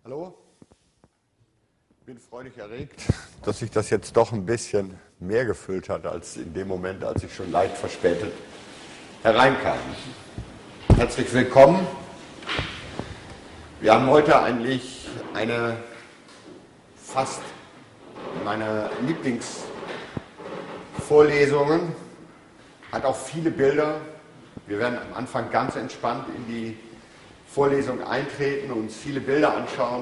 Hallo, bin freudig erregt, dass sich das jetzt doch ein bisschen mehr gefüllt hat als in dem Moment, als ich schon leicht verspätet hereinkam. Herzlich willkommen. Wir haben heute eigentlich fast meine Lieblingsvorlesungen, hat auch viele Bilder. Wir werden am Anfang ganz entspannt in die Vorlesung eintreten und uns viele Bilder anschauen.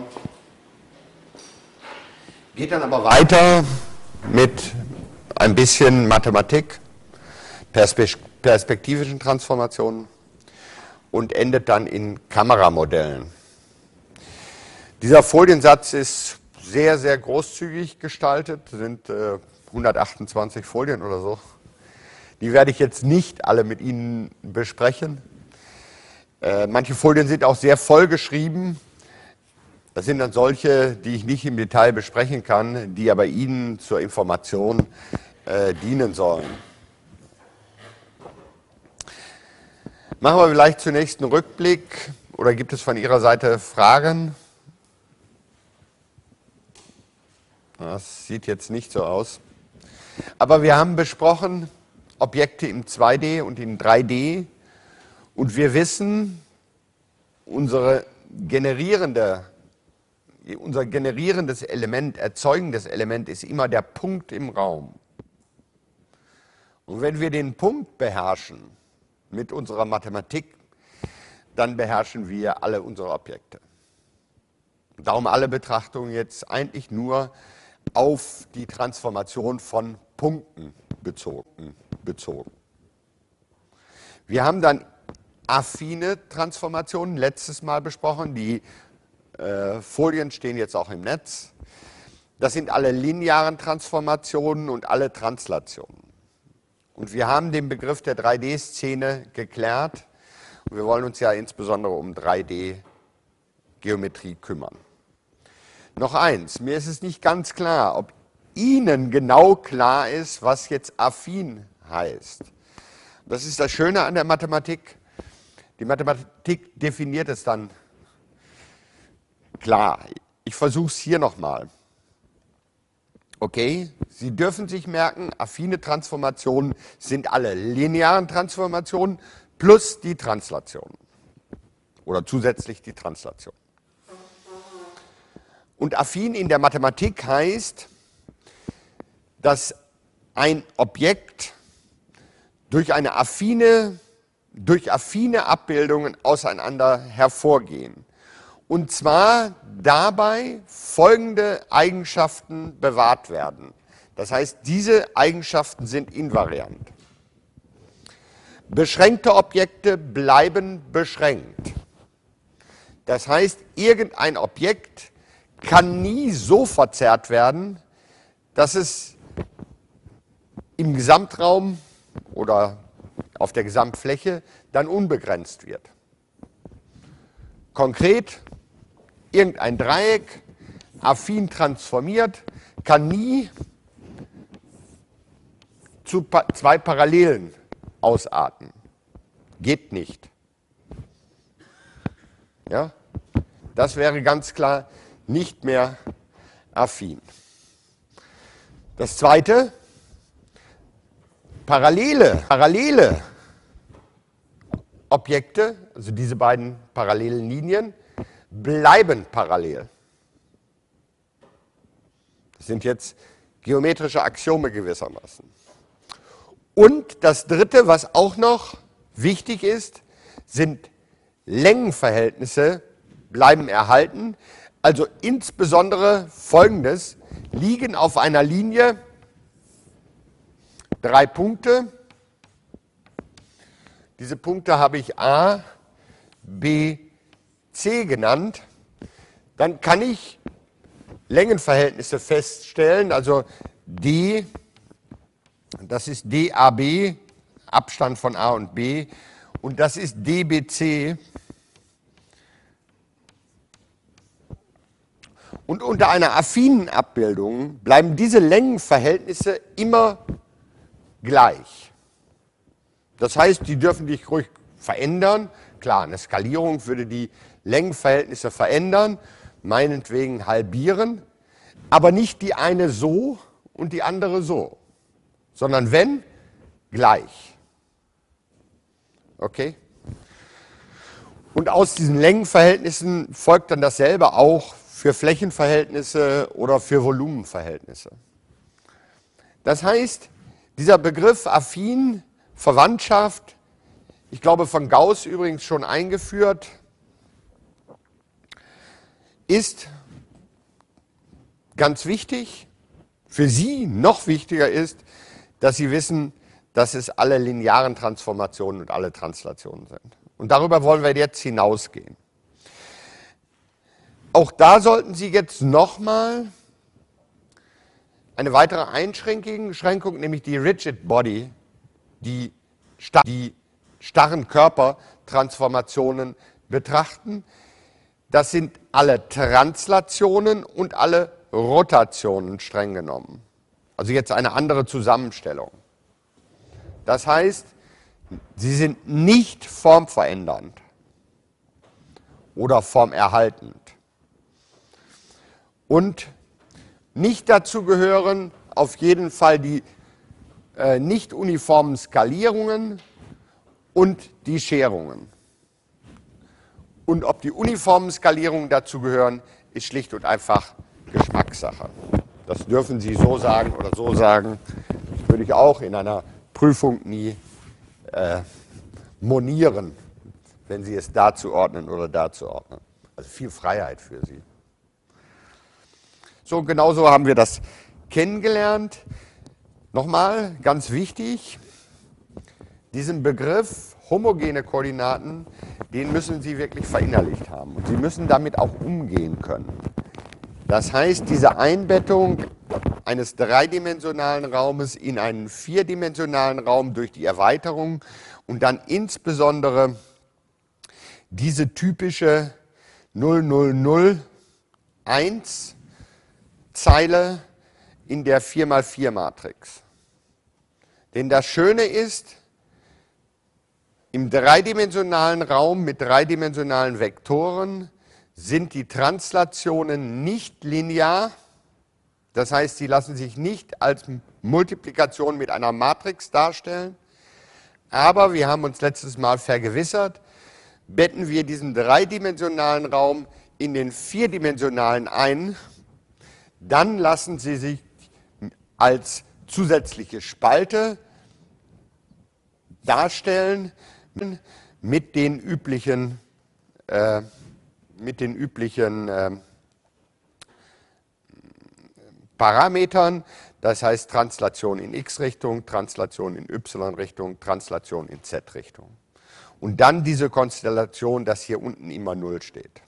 Geht dann aber weiter mit ein bisschen Mathematik, perspektivischen Transformationen und endet dann in Kameramodellen. Dieser Foliensatz ist sehr, sehr großzügig gestaltet, sind 128 Folien oder so. Die werde ich jetzt nicht alle mit Ihnen besprechen. Manche Folien sind auch sehr voll geschrieben. Das sind dann solche, die ich nicht im Detail besprechen kann, die aber Ihnen zur Information dienen sollen. Machen wir vielleicht zunächst einen Rückblick. Oder gibt es von Ihrer Seite Fragen? Das sieht jetzt nicht so aus. Aber wir haben besprochen Objekte in 2D und in 3D. Und wir wissen, unser generierendes Element, erzeugendes Element ist immer der Punkt im Raum. Und wenn wir den Punkt beherrschen mit unserer Mathematik, dann beherrschen wir alle unsere Objekte. Darum alle Betrachtungen jetzt eigentlich nur auf die Transformation von Punkten bezogen. Wir haben dann affine Transformationen letztes Mal besprochen. Die Folien stehen jetzt auch im Netz. Das sind alle linearen Transformationen und alle Translationen. Und wir haben den Begriff der 3D-Szene geklärt. Und wir wollen uns ja insbesondere um 3D-Geometrie kümmern. Noch eins, mir ist es nicht ganz klar, ob Ihnen genau klar ist, was jetzt affin heißt. Das ist das Schöne an der Mathematik. Die Mathematik definiert es dann klar. Ich versuche es hier nochmal. Okay, Sie dürfen sich merken, affine Transformationen sind alle linearen Transformationen plus die Translation. Oder zusätzlich die Translation. Und affin in der Mathematik heißt, dass ein Objekt durch affine Abbildungen auseinander hervorgehen. Und zwar dabei folgende Eigenschaften bewahrt werden. Das heißt, diese Eigenschaften sind invariant. Beschränkte Objekte bleiben beschränkt. Das heißt, irgendein Objekt kann nie so verzerrt werden, dass es im Gesamtraum oder auf der Gesamtfläche dann unbegrenzt wird. Konkret, irgendein Dreieck, affin transformiert, kann nie zu zwei Parallelen ausarten. Geht nicht. Ja? Das wäre ganz klar nicht mehr affin. Das Zweite, parallele Objekte, also diese beiden parallelen Linien, bleiben parallel. Das sind jetzt geometrische Axiome gewissermaßen. Und das Dritte, was auch noch wichtig ist, sind Längenverhältnisse bleiben erhalten. Also insbesondere Folgendes: liegen auf einer Linie 3 Punkte. Diese Punkte habe ich A, B, C genannt. Dann kann ich Längenverhältnisse feststellen. Also D, das ist DAB, Abstand von A und B. Und das ist DBC. Und unter einer affinen Abbildung bleiben diese Längenverhältnisse immer gleich. Das heißt, die dürfen sich ruhig verändern. Klar, eine Skalierung würde die Längenverhältnisse verändern. meinetwegen halbieren, aber nicht die eine so und die andere so, sondern wenn, gleich. Okay? Und aus diesen Längenverhältnissen folgt dann dasselbe auch für Flächenverhältnisse oder für Volumenverhältnisse. Das heißt, dieser Begriff affin, Verwandtschaft, ich glaube von Gauss übrigens schon eingeführt, ist ganz wichtig. Für Sie noch wichtiger ist, dass Sie wissen, dass es alle linearen Transformationen und alle Translationen sind. Und darüber wollen wir jetzt hinausgehen. Auch da sollten Sie jetzt nochmal eine weitere Einschränkung, nämlich die Rigid Body, die starren Körpertransformationen betrachten. Das sind alle Translationen und alle Rotationen streng genommen. Also jetzt eine andere Zusammenstellung. Das heißt, sie sind nicht formverändernd oder formerhaltend. Und nicht dazu gehören auf jeden Fall die nicht uniformen Skalierungen und die Scherungen. Und ob die uniformen Skalierungen dazu gehören, ist schlicht und einfach Geschmackssache. Das dürfen Sie so sagen oder so sagen. Das würde ich auch in einer Prüfung nie monieren, wenn Sie es dazu ordnen oder dazu ordnen. Also viel Freiheit für Sie. So, genauso haben wir das kennengelernt. Nochmal, ganz wichtig, diesen Begriff homogene Koordinaten, den müssen Sie wirklich verinnerlicht haben. Und Sie müssen damit auch umgehen können. Das heißt, diese Einbettung eines dreidimensionalen Raumes in einen vierdimensionalen Raum durch die Erweiterung und dann insbesondere diese typische 0001 Zeile in der 4×4-Matrix. Denn das Schöne ist, im dreidimensionalen Raum mit dreidimensionalen Vektoren sind die Translationen nicht linear. Das heißt, sie lassen sich nicht als Multiplikation mit einer Matrix darstellen. Aber wir haben uns letztes Mal vergewissert, betten wir diesen dreidimensionalen Raum in den vierdimensionalen ein, dann lassen sie sich als zusätzliche Spalte darstellen mit den üblichen Parametern, das heißt Translation in x-Richtung, Translation in y-Richtung, Translation in z-Richtung. Und dann diese Konstellation, dass hier unten immer 0 steht.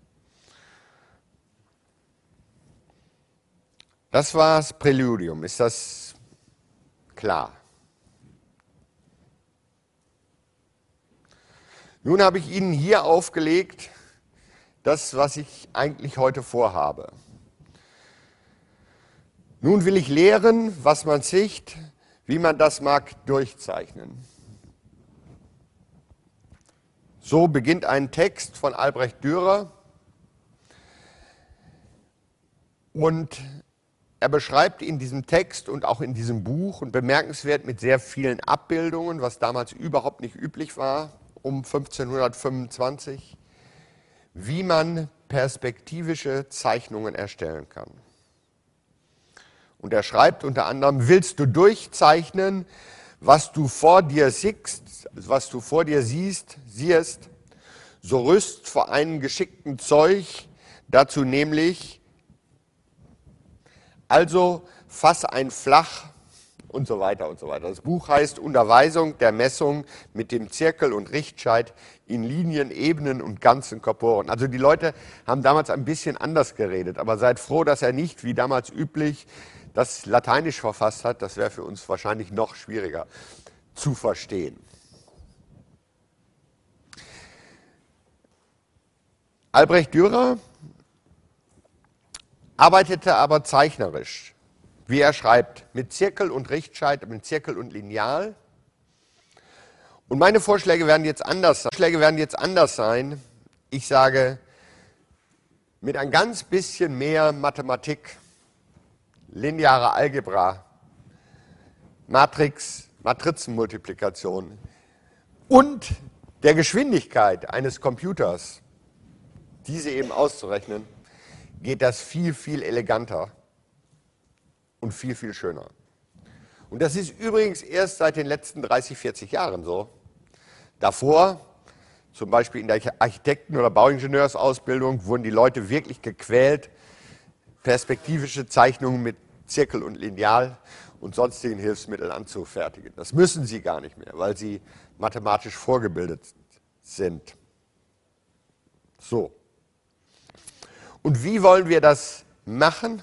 Das war das Präludium. Ist das klar? Nun habe ich Ihnen hier aufgelegt, das, was ich eigentlich heute vorhabe. Nun will ich lehren, was man sieht, wie man das mag, durchzeichnen. So beginnt ein Text von Albrecht Dürer und er beschreibt in diesem Text und auch in diesem Buch und bemerkenswert mit sehr vielen Abbildungen, was damals überhaupt nicht üblich war, um 1525, wie man perspektivische Zeichnungen erstellen kann. Und er schreibt unter anderem, willst du durchzeichnen, was du vor dir siehst, so rüst vor einem geschickten Zeug, dazu nämlich, also fass ein Flach und so weiter und so weiter. Das Buch heißt Unterweisung der Messung mit dem Zirkel und Richtscheit in Linien, Ebenen und ganzen Korporen. Also die Leute haben damals ein bisschen anders geredet, aber seid froh, dass er nicht, wie damals üblich, das Lateinisch verfasst hat. Das wäre für uns wahrscheinlich noch schwieriger zu verstehen. Albrecht Dürer arbeitete aber zeichnerisch, wie er schreibt, mit Zirkel und Richtscheit, mit Zirkel und Lineal. Und meine Vorschläge werden jetzt anders sein. Ich sage, mit ein ganz bisschen mehr Mathematik, lineare Algebra, Matrizenmultiplikation und der Geschwindigkeit eines Computers, diese eben auszurechnen, geht das viel, viel eleganter und viel, viel schöner. Und das ist übrigens erst seit den letzten 30, 40 Jahren so. Davor, zum Beispiel in der Architekten- oder Bauingenieursausbildung, wurden die Leute wirklich gequält, perspektivische Zeichnungen mit Zirkel und Lineal und sonstigen Hilfsmitteln anzufertigen. Das müssen sie gar nicht mehr, weil sie mathematisch vorgebildet sind. So. Und wie wollen wir das machen?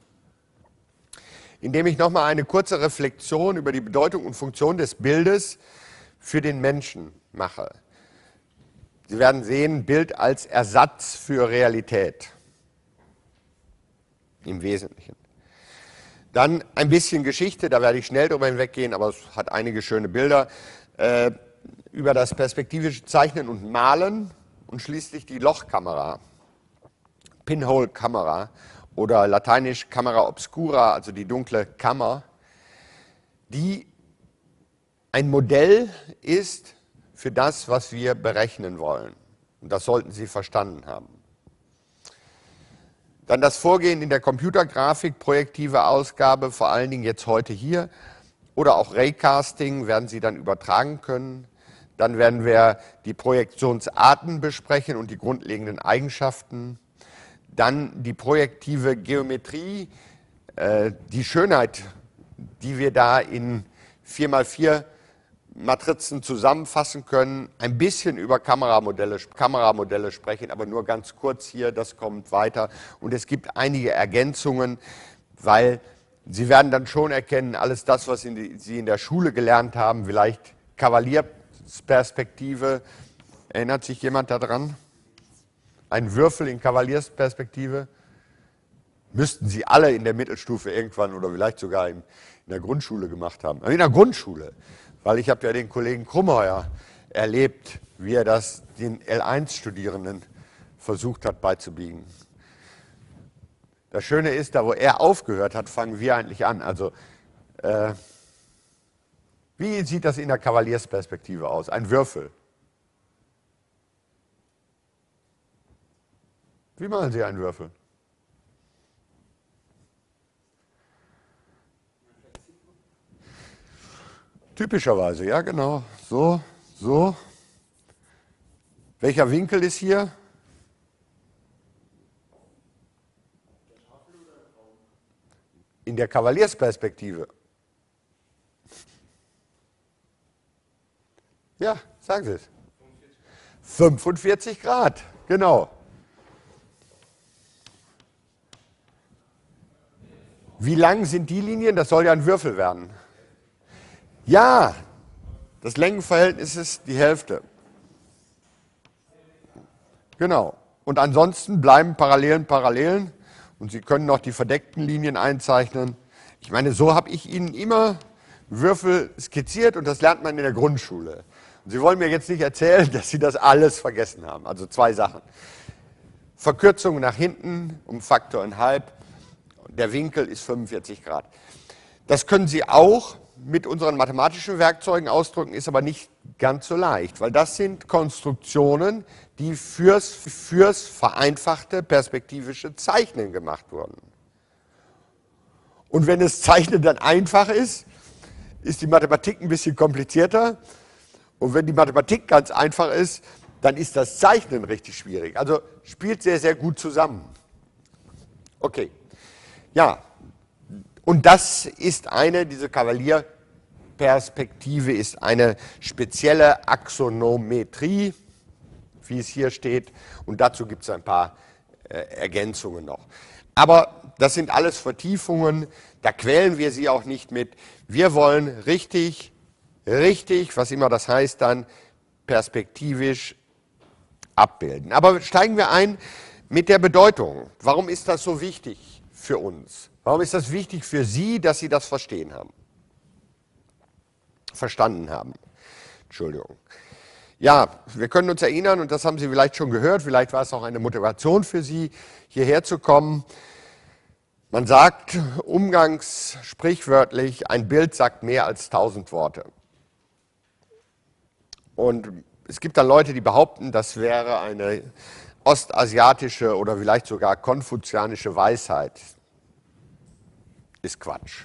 Indem ich nochmal eine kurze Reflexion über die Bedeutung und Funktion des Bildes für den Menschen mache. Sie werden sehen, Bild als Ersatz für Realität. Im Wesentlichen. Dann ein bisschen Geschichte, da werde ich schnell drüber hinweggehen, aber es hat einige schöne Bilder, über das perspektivische Zeichnen und Malen und schließlich die Lochkamera, Pinhole-Kamera oder lateinisch Camera obscura, also die dunkle Kammer, die ein Modell ist für das, was wir berechnen wollen. Und das sollten Sie verstanden haben. Dann das Vorgehen in der Computergrafik, projektive Ausgabe, vor allen Dingen jetzt heute hier, oder auch Raycasting werden Sie dann übertragen können. Dann werden wir die Projektionsarten besprechen und die grundlegenden Eigenschaften. Dann die projektive Geometrie, die Schönheit, die wir da in 4x4 Matrizen zusammenfassen können, ein bisschen über Kameramodelle sprechen, aber nur ganz kurz hier, das kommt weiter. Und es gibt einige Ergänzungen, weil Sie werden dann schon erkennen, alles das, was Sie in der Schule gelernt haben, vielleicht Kavaliersperspektive, erinnert sich jemand daran? Ein Würfel in Kavaliersperspektive, müssten Sie alle in der Mittelstufe irgendwann oder vielleicht sogar in der Grundschule gemacht haben. In der Grundschule, weil ich habe ja den Kollegen Krummheuer erlebt, wie er das den L1-Studierenden versucht hat beizubiegen. Das Schöne ist, da wo er aufgehört hat, fangen wir eigentlich an. Also, wie sieht das in der Kavaliersperspektive aus? Ein Würfel. Wie machen Sie einen Würfel? Typischerweise, ja genau. So, so. Welcher Winkel ist hier? In der Kavaliersperspektive. Ja, sagen Sie es. 45 Grad, genau. Wie lang sind die Linien? Das soll ja ein Würfel werden. Ja, das Längenverhältnis ist die Hälfte. Genau. Und ansonsten bleiben Parallelen und Sie können noch die verdeckten Linien einzeichnen. Ich meine, so habe ich Ihnen immer Würfel skizziert und das lernt man in der Grundschule. Und Sie wollen mir jetzt nicht erzählen, dass Sie das alles vergessen haben. Also zwei Sachen. Verkürzung nach hinten um Faktor 1,5. Der Winkel ist 45 Grad. Das können Sie auch mit unseren mathematischen Werkzeugen ausdrücken, ist aber nicht ganz so leicht, weil das sind Konstruktionen, die fürs vereinfachte perspektivische Zeichnen gemacht wurden. Und wenn das Zeichnen dann einfach ist, ist die Mathematik ein bisschen komplizierter. Und wenn die Mathematik ganz einfach ist, dann ist das Zeichnen richtig schwierig. Also spielt sehr, sehr gut zusammen. Okay. Ja, und das ist diese Kavalierperspektive ist eine spezielle Axonometrie, wie es hier steht, und dazu gibt es ein paar Ergänzungen noch. Aber das sind alles Vertiefungen, da quälen wir Sie auch nicht mit. Wir wollen richtig, was immer das heißt dann, perspektivisch abbilden. Aber steigen wir ein mit der Bedeutung. Warum ist das so wichtig für uns? Warum ist das wichtig für Sie, dass Sie das verstanden haben? Entschuldigung. Ja, wir können uns erinnern, und das haben Sie vielleicht schon gehört, vielleicht war es auch eine Motivation für Sie, hierher zu kommen. Man sagt umgangssprichwörtlich, ein Bild sagt mehr als 1000 Worte. Und es gibt dann Leute, die behaupten, das wäre eine ostasiatische oder vielleicht sogar konfuzianische Weisheit. Ist Quatsch.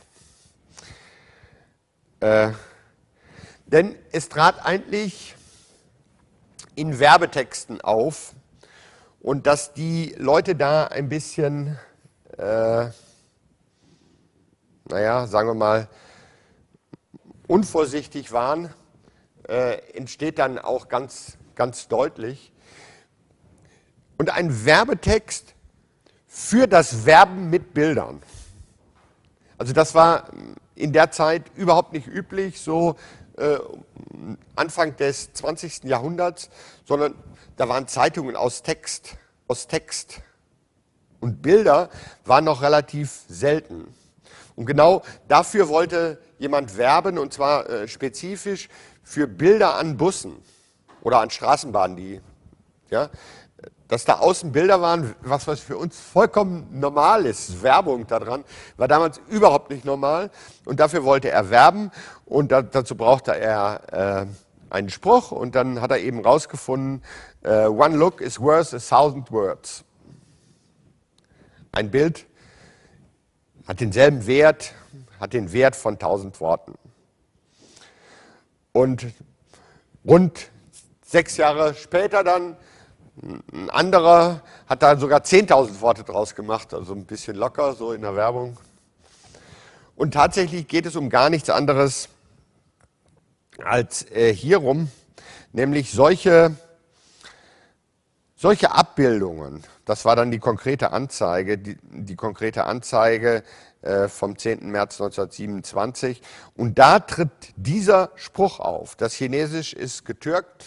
Denn es trat eigentlich in Werbetexten auf und dass die Leute da ein bisschen, naja, sagen wir mal, unvorsichtig waren, entsteht dann auch ganz deutlich. Und ein Werbetext für das Werben mit Bildern. Also das war in der Zeit überhaupt nicht üblich, so Anfang des 20. Jahrhunderts, sondern da waren Zeitungen aus Text. Und Bilder waren noch relativ selten. Und genau dafür wollte jemand werben, und zwar spezifisch für Bilder an Bussen oder an Straßenbahnen, dass da außen Bilder waren, was für uns vollkommen normal ist. Werbung daran war damals überhaupt nicht normal, und dafür wollte er werben, und dazu brauchte er einen Spruch, und dann hat er eben rausgefunden, one look is worth 1000 words. Ein Bild hat denselben Wert, hat den Wert von 1000 Worten. Und rund 6 Jahre später dann, ein anderer hat da sogar 10.000 Worte draus gemacht, also ein bisschen locker, so in der Werbung. Und tatsächlich geht es um gar nichts anderes als hierum, nämlich solche Abbildungen. Das war dann die konkrete Anzeige, die konkrete Anzeige vom 10. März 1927. Und da tritt dieser Spruch auf. Das Chinesisch ist getürkt,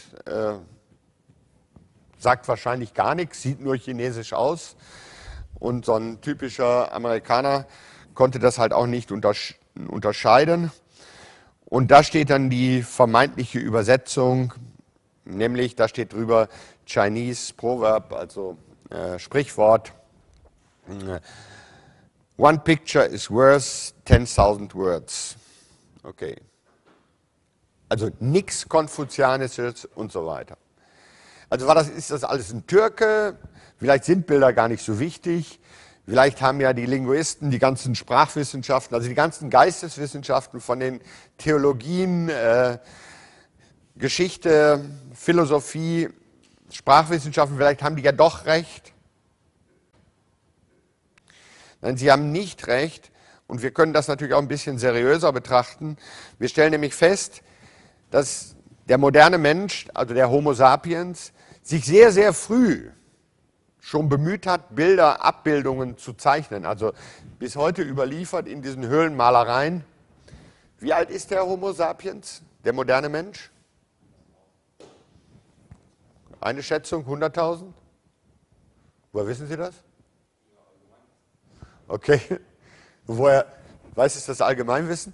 sagt wahrscheinlich gar nichts, sieht nur chinesisch aus. Und so ein typischer Amerikaner konnte das halt auch nicht unterscheiden. Und da steht dann die vermeintliche Übersetzung, nämlich da steht drüber Chinese Proverb, also Sprichwort. One picture is worth 10.000 words. Okay. Also nichts Konfuzianisches und so weiter. Also ist das alles ein Türke? Vielleicht sind Bilder gar nicht so wichtig. Vielleicht haben ja die Linguisten, die ganzen Sprachwissenschaften, also die ganzen Geisteswissenschaften von den Theologien, Geschichte, Philosophie, Sprachwissenschaften, vielleicht haben die ja doch recht. Nein, sie haben nicht recht, und wir können das natürlich auch ein bisschen seriöser betrachten. Wir stellen nämlich fest, dass der moderne Mensch, also der Homo sapiens, sich sehr, sehr früh schon bemüht hat, Bilder, Abbildungen zu zeichnen. Also bis heute überliefert in diesen Höhlenmalereien. Wie alt ist der Homo sapiens, der moderne Mensch? Eine Schätzung, 100.000? Woher wissen Sie das? Okay. Woher weiß es das Allgemeinwissen?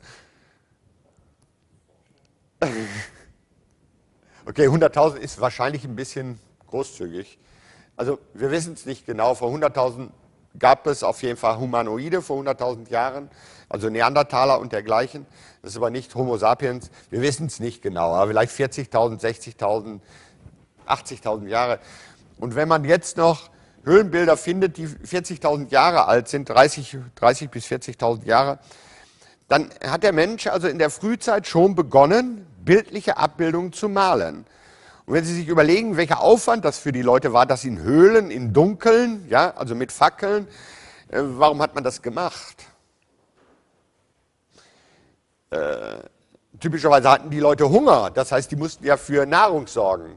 Okay, 100.000 ist wahrscheinlich ein bisschen großzügig. Also wir wissen es nicht genau. Vor 100.000 gab es auf jeden Fall Humanoide, vor 100.000 Jahren, also Neandertaler und dergleichen. Das ist aber nicht Homo sapiens. Wir wissen es nicht genau, aber vielleicht 40.000, 60.000, 80.000 Jahre. Und wenn man jetzt noch Höhlenbilder findet, die 40.000 Jahre alt sind, 30 bis 40.000 Jahre, dann hat der Mensch also in der Frühzeit schon begonnen, bildliche Abbildungen zu malen. Und wenn Sie sich überlegen, welcher Aufwand das für die Leute war, das in Höhlen, in Dunkeln, ja, also mit Fackeln, warum hat man das gemacht? Typischerweise hatten die Leute Hunger, das heißt, die mussten ja für Nahrung sorgen.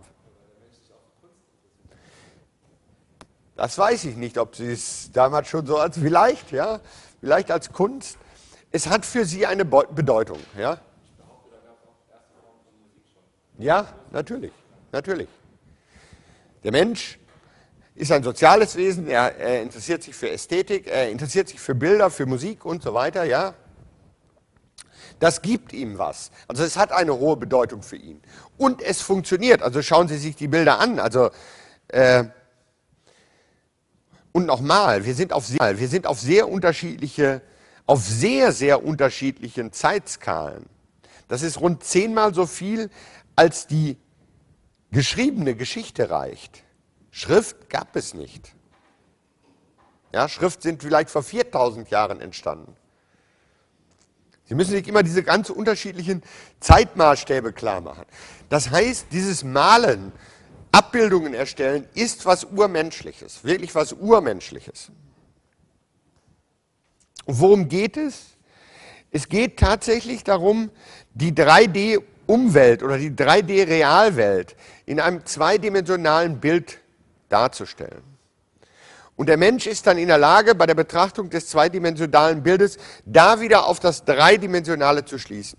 Das weiß ich nicht, ob Sie es damals schon so als, vielleicht als Kunst. Es hat für sie eine Bedeutung, ja? Ja, natürlich. Der Mensch ist ein soziales Wesen, er interessiert sich für Ästhetik, er interessiert sich für Bilder, für Musik und so weiter, ja. Das gibt ihm was. Also es hat eine hohe Bedeutung für ihn. Und es funktioniert. Also schauen Sie sich die Bilder an. Also, und nochmal, wir sind auf sehr unterschiedliche, auf sehr, sehr unterschiedlichen Zeitskalen. Das ist rund 10-mal so viel, als die geschriebene Geschichte reicht. Schrift gab es nicht. Ja, Schrift sind vielleicht vor 4000 Jahren entstanden. Sie müssen sich immer diese ganz unterschiedlichen Zeitmaßstäbe klar machen. Das heißt, dieses Malen, Abbildungen erstellen, ist was Urmenschliches, wirklich was Urmenschliches. Und worum geht es? Es geht tatsächlich darum, die 3D-Umwelt oder die 3D-Realwelt in einem zweidimensionalen Bild darzustellen. Und der Mensch ist dann in der Lage, bei der Betrachtung des zweidimensionalen Bildes da wieder auf das Dreidimensionale zu schließen.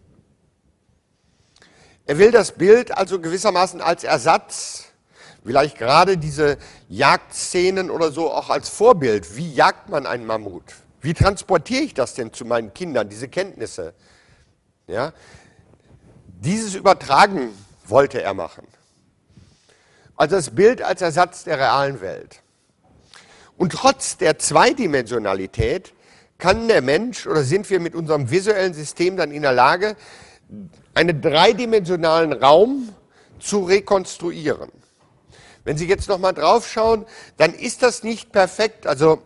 Er will das Bild also gewissermaßen als Ersatz, vielleicht gerade diese Jagdszenen oder so auch als Vorbild. Wie jagt man einen Mammut? Wie transportiere ich das denn zu meinen Kindern, diese Kenntnisse? Ja? Dieses Übertragen wollte er machen. Also das Bild als Ersatz der realen Welt. Und trotz der Zweidimensionalität kann der Mensch oder sind wir mit unserem visuellen System dann in der Lage, einen dreidimensionalen Raum zu rekonstruieren. Wenn Sie jetzt nochmal drauf schauen, dann ist das nicht perfekt. Also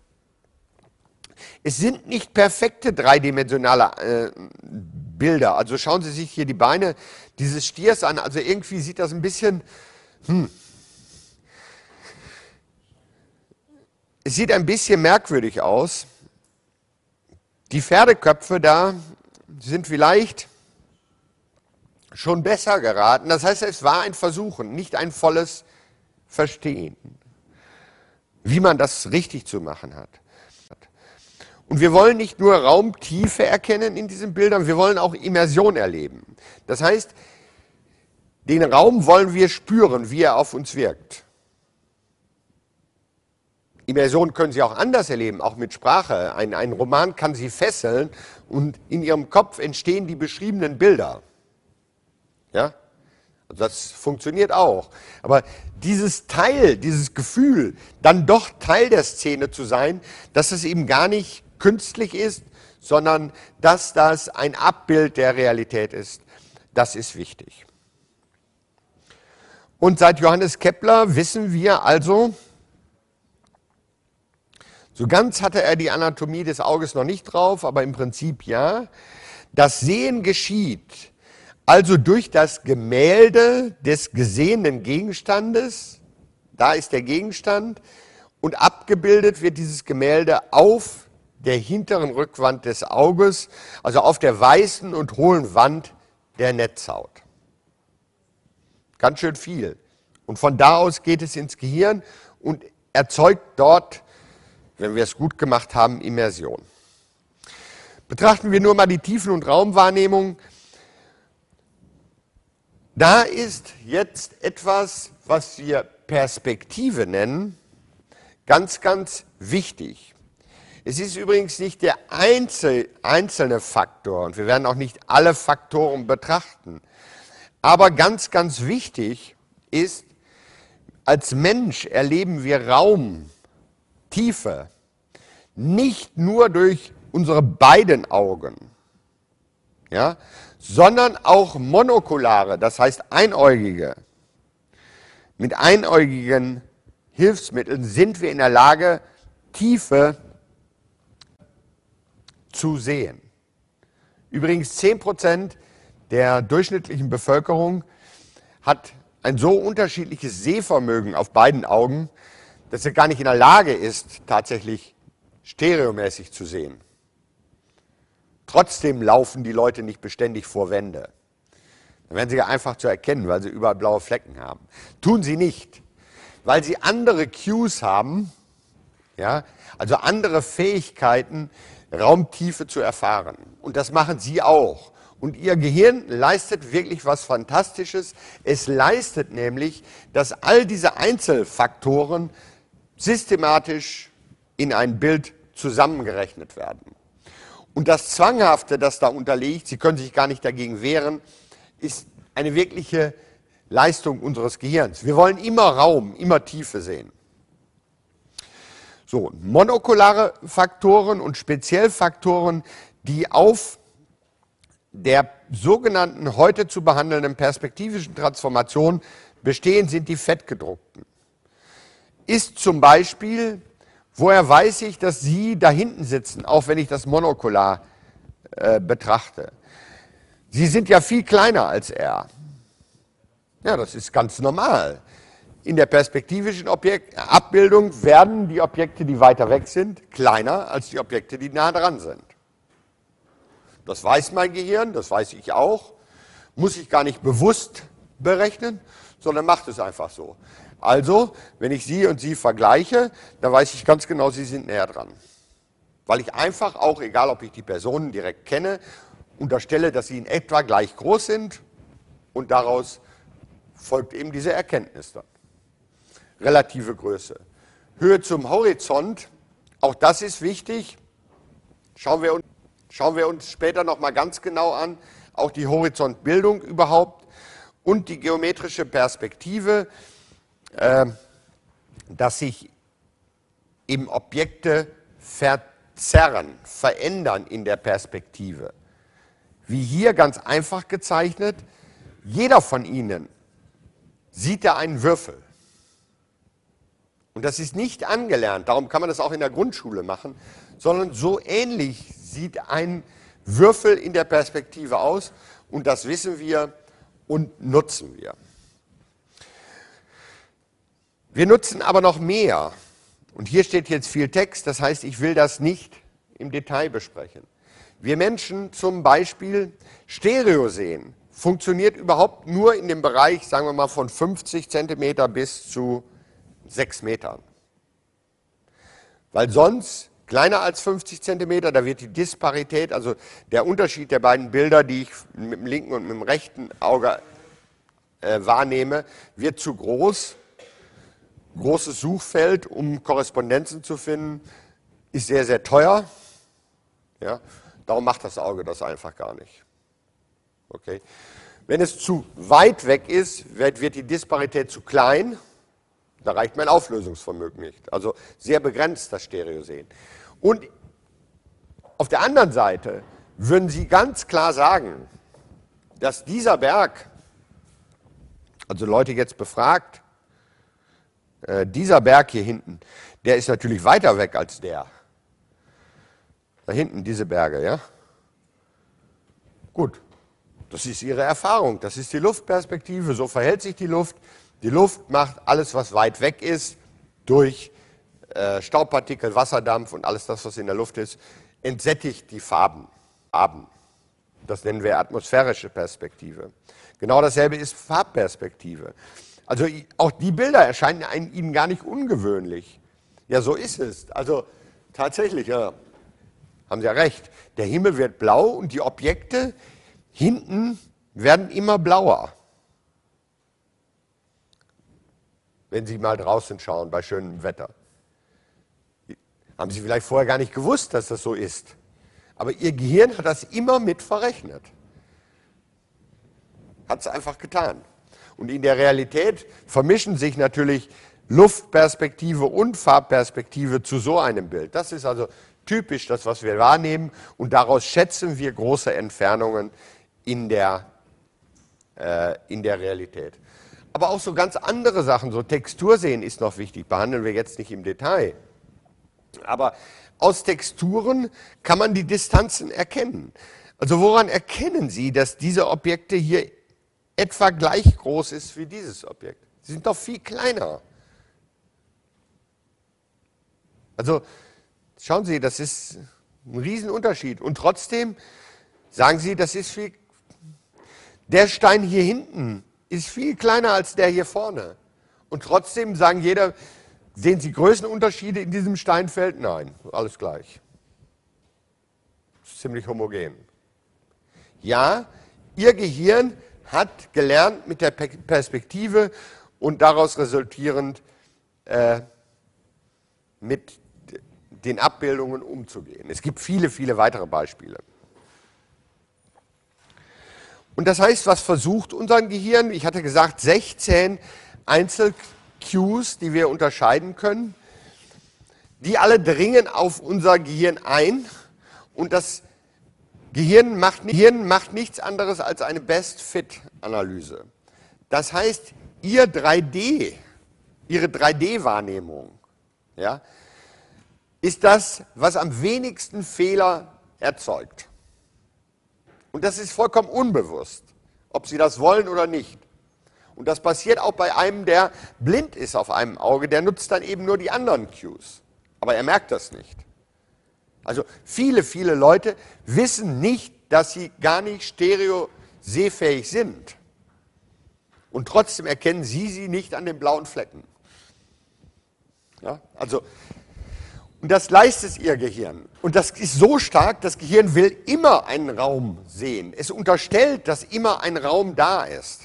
es sind nicht perfekte dreidimensionale Bilder. Also schauen Sie sich hier die Beine dieses Stiers an. Also irgendwie sieht das ein bisschen... Es sieht ein bisschen merkwürdig aus. Die Pferdeköpfe da sind vielleicht schon besser geraten. Das heißt, es war ein Versuchen, nicht ein volles Verstehen, wie man das richtig zu machen hat. Und wir wollen nicht nur Raumtiefe erkennen in diesen Bildern, wir wollen auch Immersion erleben. Das heißt, den Raum wollen wir spüren, wie er auf uns wirkt. Immersion können Sie auch anders erleben, auch mit Sprache. Ein Roman kann Sie fesseln und in Ihrem Kopf entstehen die beschriebenen Bilder. Ja? Also das funktioniert auch. Aber dieses Gefühl, dann doch Teil der Szene zu sein, dass es eben gar nicht künstlich ist, sondern dass das ein Abbild der Realität ist, das ist wichtig. Und seit Johannes Kepler wissen wir also, so ganz hatte er die Anatomie des Auges noch nicht drauf, aber im Prinzip ja. Das Sehen geschieht also durch das Gemälde des gesehenen Gegenstandes, da ist der Gegenstand, und abgebildet wird dieses Gemälde auf der hinteren Rückwand des Auges, also auf der weißen und hohlen Wand der Netzhaut. Ganz schön viel. Und von da aus geht es ins Gehirn und erzeugt dort, wenn wir es gut gemacht haben, Immersion. Betrachten wir nur mal die Tiefen- und Raumwahrnehmung. Da ist jetzt etwas, was wir Perspektive nennen, ganz, ganz wichtig. Es ist übrigens nicht der einzelne Faktor und wir werden auch nicht alle Faktoren betrachten. Aber ganz, ganz wichtig ist, als Mensch erleben wir Raum, Tiefe, nicht nur durch unsere beiden Augen, ja, sondern auch monokulare, das heißt einäugige. Mit einäugigen Hilfsmitteln sind wir in der Lage, Tiefe zu sehen. Übrigens 10% der durchschnittlichen Bevölkerung hat ein so unterschiedliches Sehvermögen auf beiden Augen, dass er gar nicht in der Lage ist, tatsächlich stereomäßig zu sehen. Trotzdem laufen die Leute nicht beständig vor Wände. Dann werden sie ja einfach zu erkennen, weil sie überall blaue Flecken haben. Tun sie nicht, weil sie andere Cues haben, ja, also andere Fähigkeiten, Raumtiefe zu erfahren. Und das machen sie auch. Und ihr Gehirn leistet wirklich was Fantastisches. Es leistet nämlich, dass all diese Einzelfaktoren systematisch in ein Bild zusammengerechnet werden. Und das Zwanghafte, das da unterliegt, Sie können sich gar nicht dagegen wehren, ist eine wirkliche Leistung unseres Gehirns. Wir wollen immer Raum, immer Tiefe sehen. So, monokulare Faktoren und Speziellfaktoren, die auf der sogenannten heute zu behandelnden perspektivischen Transformation bestehen, sind die fettgedruckten. Ist zum Beispiel, woher weiß ich, dass Sie da hinten sitzen, auch wenn ich das monokular betrachte? Sie sind ja viel kleiner als er. Ja, das ist ganz normal. In der perspektivischen Abbildung werden die Objekte, die weiter weg sind, kleiner als die Objekte, die nah dran sind. Das weiß mein Gehirn, das weiß ich auch. Muss ich gar nicht bewusst berechnen, sondern macht es einfach so. Also, wenn ich Sie und Sie vergleiche, dann weiß ich ganz genau, Sie sind näher dran. Weil ich einfach auch, egal ob ich die Personen direkt kenne, unterstelle, dass sie in etwa gleich groß sind und daraus folgt eben diese Erkenntnis dann. Relative Größe. Höhe zum Horizont, auch das ist wichtig. Schauen wir uns später nochmal ganz genau an, auch die Horizontbildung überhaupt und die geometrische Perspektive, dass sich eben Objekte verzerren, verändern in der Perspektive. Wie hier ganz einfach gezeichnet, jeder von Ihnen sieht da einen Würfel. Und das ist nicht angelernt, darum kann man das auch in der Grundschule machen, sondern so ähnlich sieht ein Würfel in der Perspektive aus und das wissen wir und nutzen wir. Wir nutzen aber noch mehr und hier steht jetzt viel Text, das heißt, ich will das nicht im Detail besprechen. Wir Menschen zum Beispiel Stereo sehen, funktioniert überhaupt nur in dem Bereich, sagen wir mal, von 50 cm bis zu 6 Metern. Weil sonst, kleiner als 50 cm, da wird die Disparität, also der Unterschied der beiden Bilder, die ich mit dem linken und mit dem rechten Auge wahrnehme, wird zu groß. Großes Suchfeld, um Korrespondenzen zu finden, ist sehr, sehr teuer. Ja, darum macht das Auge das einfach gar nicht. Okay. Wenn es zu weit weg ist, wird die Disparität zu klein. Da reicht mein Auflösungsvermögen nicht. Also sehr begrenzt das Stereosehen. Und auf der anderen Seite würden Sie ganz klar sagen, dass dieser Berg, also Leute jetzt befragt, dieser Berg hier hinten, der ist natürlich weiter weg als der. Da hinten diese Berge, ja? Gut, das ist Ihre Erfahrung, das ist die Luftperspektive, so verhält sich die Luft. Die Luft macht alles, was weit weg ist, durch Staubpartikel, Wasserdampf und alles das, was in der Luft ist, entsättigt die Farben. Das nennen wir atmosphärische Perspektive. Genau dasselbe ist Farbperspektive. Also auch die Bilder erscheinen Ihnen gar nicht ungewöhnlich. Ja, so ist es. Also tatsächlich, ja, haben Sie ja recht. Der Himmel wird blau und die Objekte hinten werden immer blauer. Wenn Sie mal draußen schauen bei schönem Wetter. Haben Sie vielleicht vorher gar nicht gewusst, dass das so ist. Aber Ihr Gehirn hat das immer mit verrechnet. Hat es einfach getan. Und in der Realität vermischen sich natürlich Luftperspektive und Farbperspektive zu so einem Bild. Das ist also typisch das, was wir wahrnehmen. Und daraus schätzen wir große Entfernungen in der Realität. Aber auch so ganz andere Sachen, so Textursehen ist noch wichtig, behandeln wir jetzt nicht im Detail. Aber aus Texturen kann man die Distanzen erkennen. Also woran erkennen Sie, dass diese Objekte hier etwa gleich groß ist wie dieses Objekt? Sie sind doch viel kleiner. Also schauen Sie, das ist ein Riesenunterschied. Und trotzdem sagen Sie, das ist viel. Der Stein hier hinten ist viel kleiner als der hier vorne. Und trotzdem sagen jeder, sehen Sie Größenunterschiede in diesem Steinfeld? Nein, alles gleich. Das ist ziemlich homogen. Ja, Ihr Gehirn hat gelernt mit der Perspektive und daraus resultierend mit den Abbildungen umzugehen. Es gibt viele, viele weitere Beispiele. Und das heißt, was versucht unser Gehirn? Ich hatte gesagt, 16 Einzel-Cues, die wir unterscheiden können, die alle dringen auf unser Gehirn ein. Und das Gehirn macht nichts anderes als eine Best-Fit-Analyse. Das heißt, Ihre 3D-Wahrnehmung, ja, ist das, was am wenigsten Fehler erzeugt. Und das ist vollkommen unbewusst, ob Sie das wollen oder nicht. Und das passiert auch bei einem, der blind ist auf einem Auge, der nutzt dann eben nur die anderen Cues. Aber er merkt das nicht. Also viele, viele Leute wissen nicht, dass sie gar nicht stereo-sehfähig sind. Und trotzdem erkennen sie nicht an den blauen Flecken. Ja, also, und das leistet Ihr Gehirn. Und das ist so stark, das Gehirn will immer einen Raum sehen. Es unterstellt, dass immer ein Raum da ist.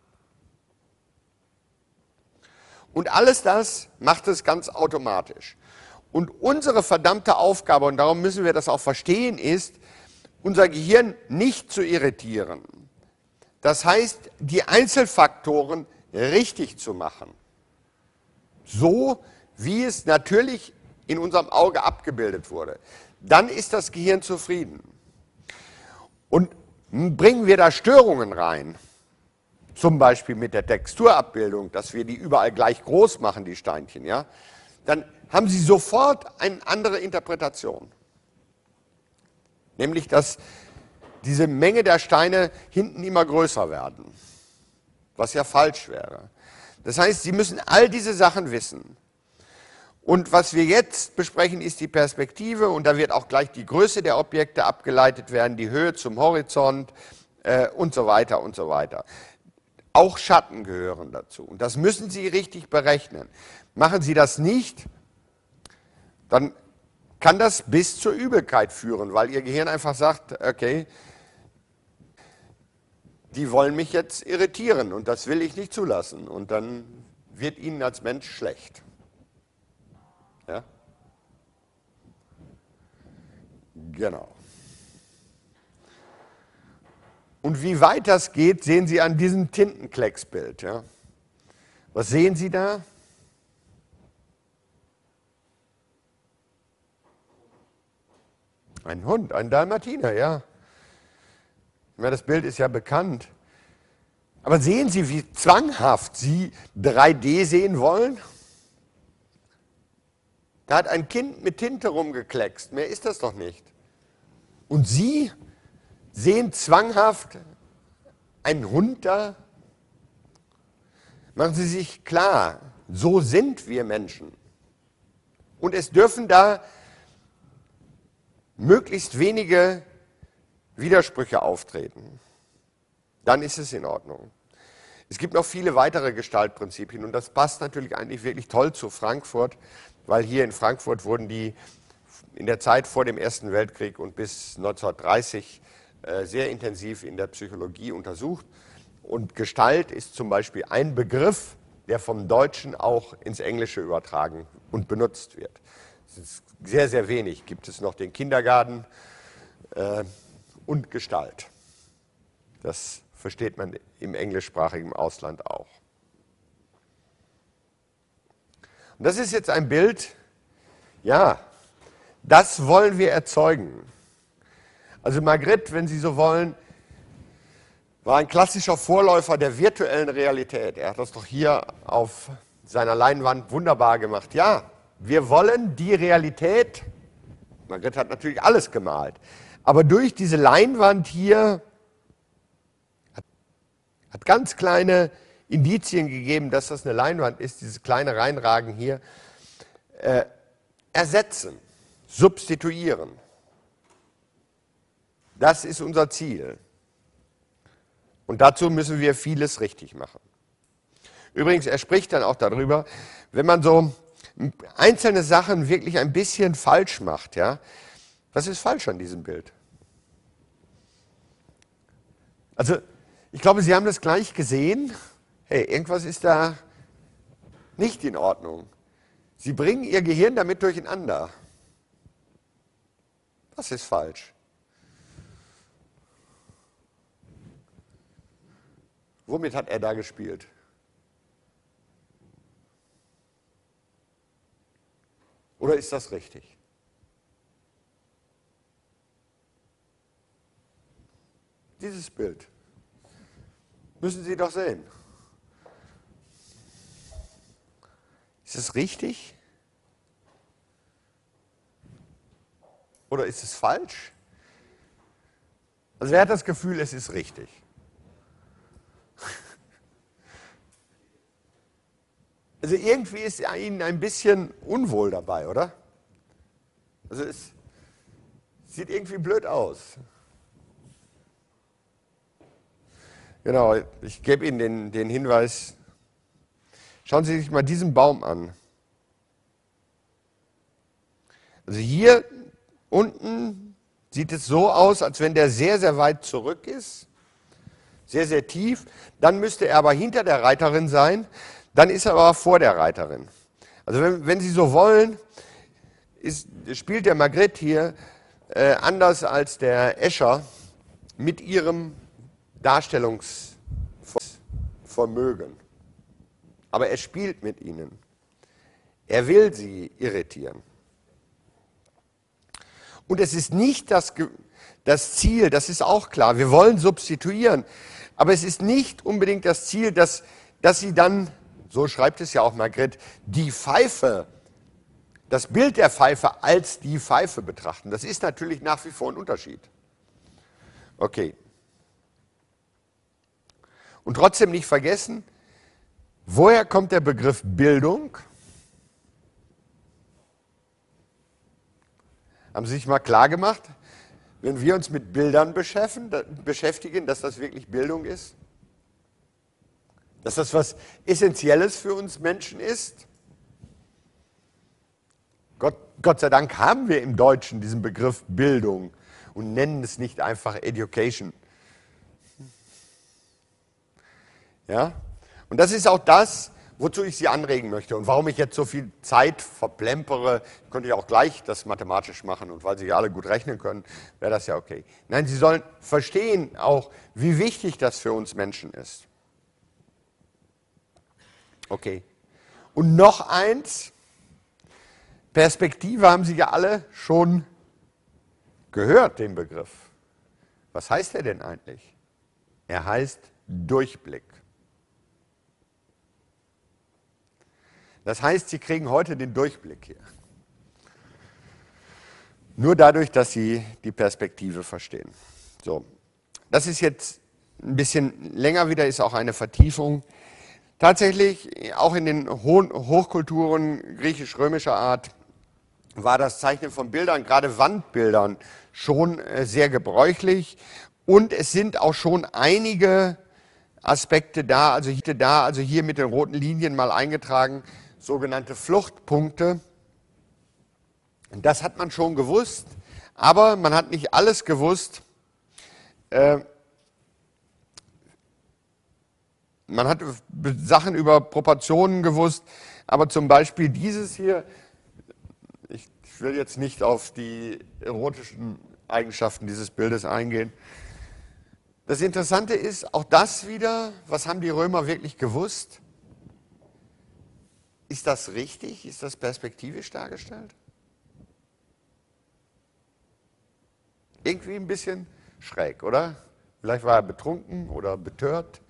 Und alles das macht es ganz automatisch. Und unsere verdammte Aufgabe, und darum müssen wir das auch verstehen, ist, unser Gehirn nicht zu irritieren. Das heißt, die Einzelfaktoren richtig zu machen. So, wie es natürlich in unserem Auge abgebildet wurde. Dann ist das Gehirn zufrieden. Und bringen wir da Störungen rein, zum Beispiel mit der Texturabbildung, dass wir die überall gleich groß machen, die Steinchen, ja, dann haben Sie sofort eine andere Interpretation. Nämlich, dass diese Menge der Steine hinten immer größer werden, was ja falsch wäre. Das heißt, Sie müssen all diese Sachen wissen. Und was wir jetzt besprechen, ist die Perspektive, und da wird auch gleich die Größe der Objekte abgeleitet werden, die Höhe zum Horizont und so weiter und so weiter. Auch Schatten gehören dazu. Und das müssen Sie richtig berechnen. Machen Sie das nicht, dann kann das bis zur Übelkeit führen, weil Ihr Gehirn einfach sagt, okay, die wollen mich jetzt irritieren und das will ich nicht zulassen. Und dann wird Ihnen als Mensch schlecht. Ja? Genau. Und wie weit das geht, sehen Sie an diesem Tintenklecksbild. Ja? Was sehen Sie da? Ein Hund, ein Dalmatiner, ja. Das Bild ist ja bekannt. Aber sehen Sie, wie zwanghaft Sie 3D sehen wollen? Da hat ein Kind mit Tinte rumgekleckst, mehr ist das doch nicht. Und Sie sehen zwanghaft einen Hund da? Machen Sie sich klar, so sind wir Menschen. Und es dürfen da möglichst wenige Widersprüche auftreten. Dann ist es in Ordnung. Es gibt noch viele weitere Gestaltprinzipien und das passt natürlich eigentlich wirklich toll zu Frankfurt, weil hier in Frankfurt wurden die in der Zeit vor dem Ersten Weltkrieg und bis 1930 sehr intensiv in der Psychologie untersucht. Und Gestalt ist zum Beispiel ein Begriff, der vom Deutschen auch ins Englische übertragen und benutzt wird. Es ist sehr, sehr wenig. Gibt es noch den Kindergarten und Gestalt. Das versteht man im englischsprachigen Ausland auch. Und das ist jetzt ein Bild, ja, das wollen wir erzeugen. Also Magritte, wenn Sie so wollen, war ein klassischer Vorläufer der virtuellen Realität. Er hat das doch hier auf seiner Leinwand wunderbar gemacht. Ja, wir wollen die Realität, Magritte hat natürlich alles gemalt, aber durch diese Leinwand hier hat ganz kleine Indizien gegeben, dass das eine Leinwand ist, dieses kleine Reinragen hier, ersetzen, substituieren. Das ist unser Ziel. Und dazu müssen wir vieles richtig machen. Übrigens, er spricht dann auch darüber, wenn man so einzelne Sachen wirklich ein bisschen falsch macht, ja, was ist falsch an diesem Bild? Also, ich glaube, Sie haben das gleich gesehen. Hey, irgendwas ist da nicht in Ordnung. Sie bringen Ihr Gehirn damit durcheinander. Was ist falsch? Womit hat er da gespielt? Oder ist das richtig? Dieses Bild müssen Sie doch sehen. Ist es richtig? Oder ist es falsch? Also wer hat das Gefühl, es ist richtig? Also irgendwie ist Ihnen ein bisschen unwohl dabei, oder? Also es sieht irgendwie blöd aus. Genau, ich gebe Ihnen den Hinweis. Schauen Sie sich mal diesen Baum an. Also hier unten sieht es so aus, als wenn der sehr, sehr weit zurück ist. Sehr, sehr tief. Dann müsste er aber hinter der Reiterin sein. Dann ist er aber vor der Reiterin. Also wenn Sie so wollen, spielt der Magritte hier anders als der Escher mit ihrem Darstellungsvermögen. Aber er spielt mit ihnen. Er will sie irritieren. Und es ist nicht das Ziel, das ist auch klar, wir wollen substituieren, aber es ist nicht unbedingt das Ziel, dass sie dann, so schreibt es ja auch Magritte, die Pfeife, das Bild der Pfeife als die Pfeife betrachten. Das ist natürlich nach wie vor ein Unterschied. Okay. Und trotzdem nicht vergessen, woher kommt der Begriff Bildung? Haben Sie sich mal klar gemacht, wenn wir uns mit Bildern beschäftigen, dass das wirklich Bildung ist? Dass das was Essentielles für uns Menschen ist? Gott sei Dank haben wir im Deutschen diesen Begriff Bildung und nennen es nicht einfach Education. Ja? Und das ist auch das, wozu ich Sie anregen möchte und warum ich jetzt so viel Zeit verplempere. Könnte ich auch gleich das mathematisch machen und weil Sie alle gut rechnen können, wäre das ja okay. Nein, Sie sollen verstehen auch, wie wichtig das für uns Menschen ist. Okay. Und noch eins, Perspektive haben Sie ja alle schon gehört, den Begriff. Was heißt er denn eigentlich? Er heißt Durchblick. Das heißt, Sie kriegen heute den Durchblick hier. Nur dadurch, dass Sie die Perspektive verstehen. So, das ist jetzt ein bisschen länger wieder, ist auch eine Vertiefung. Tatsächlich, auch in den Hochkulturen griechisch-römischer Art, war das Zeichnen von Bildern, gerade Wandbildern, schon sehr gebräuchlich. Und es sind auch schon einige Aspekte da, also hier mit den roten Linien mal eingetragen, sogenannte Fluchtpunkte. Das hat man schon gewusst, aber man hat nicht alles gewusst. Man hat Sachen über Proportionen gewusst, aber zum Beispiel dieses hier, ich will jetzt nicht auf die erotischen Eigenschaften dieses Bildes eingehen. Das Interessante ist, auch das wieder, was haben die Römer wirklich gewusst? Ist das richtig? Ist das perspektivisch dargestellt? Irgendwie ein bisschen schräg, oder? Vielleicht war er betrunken oder betört.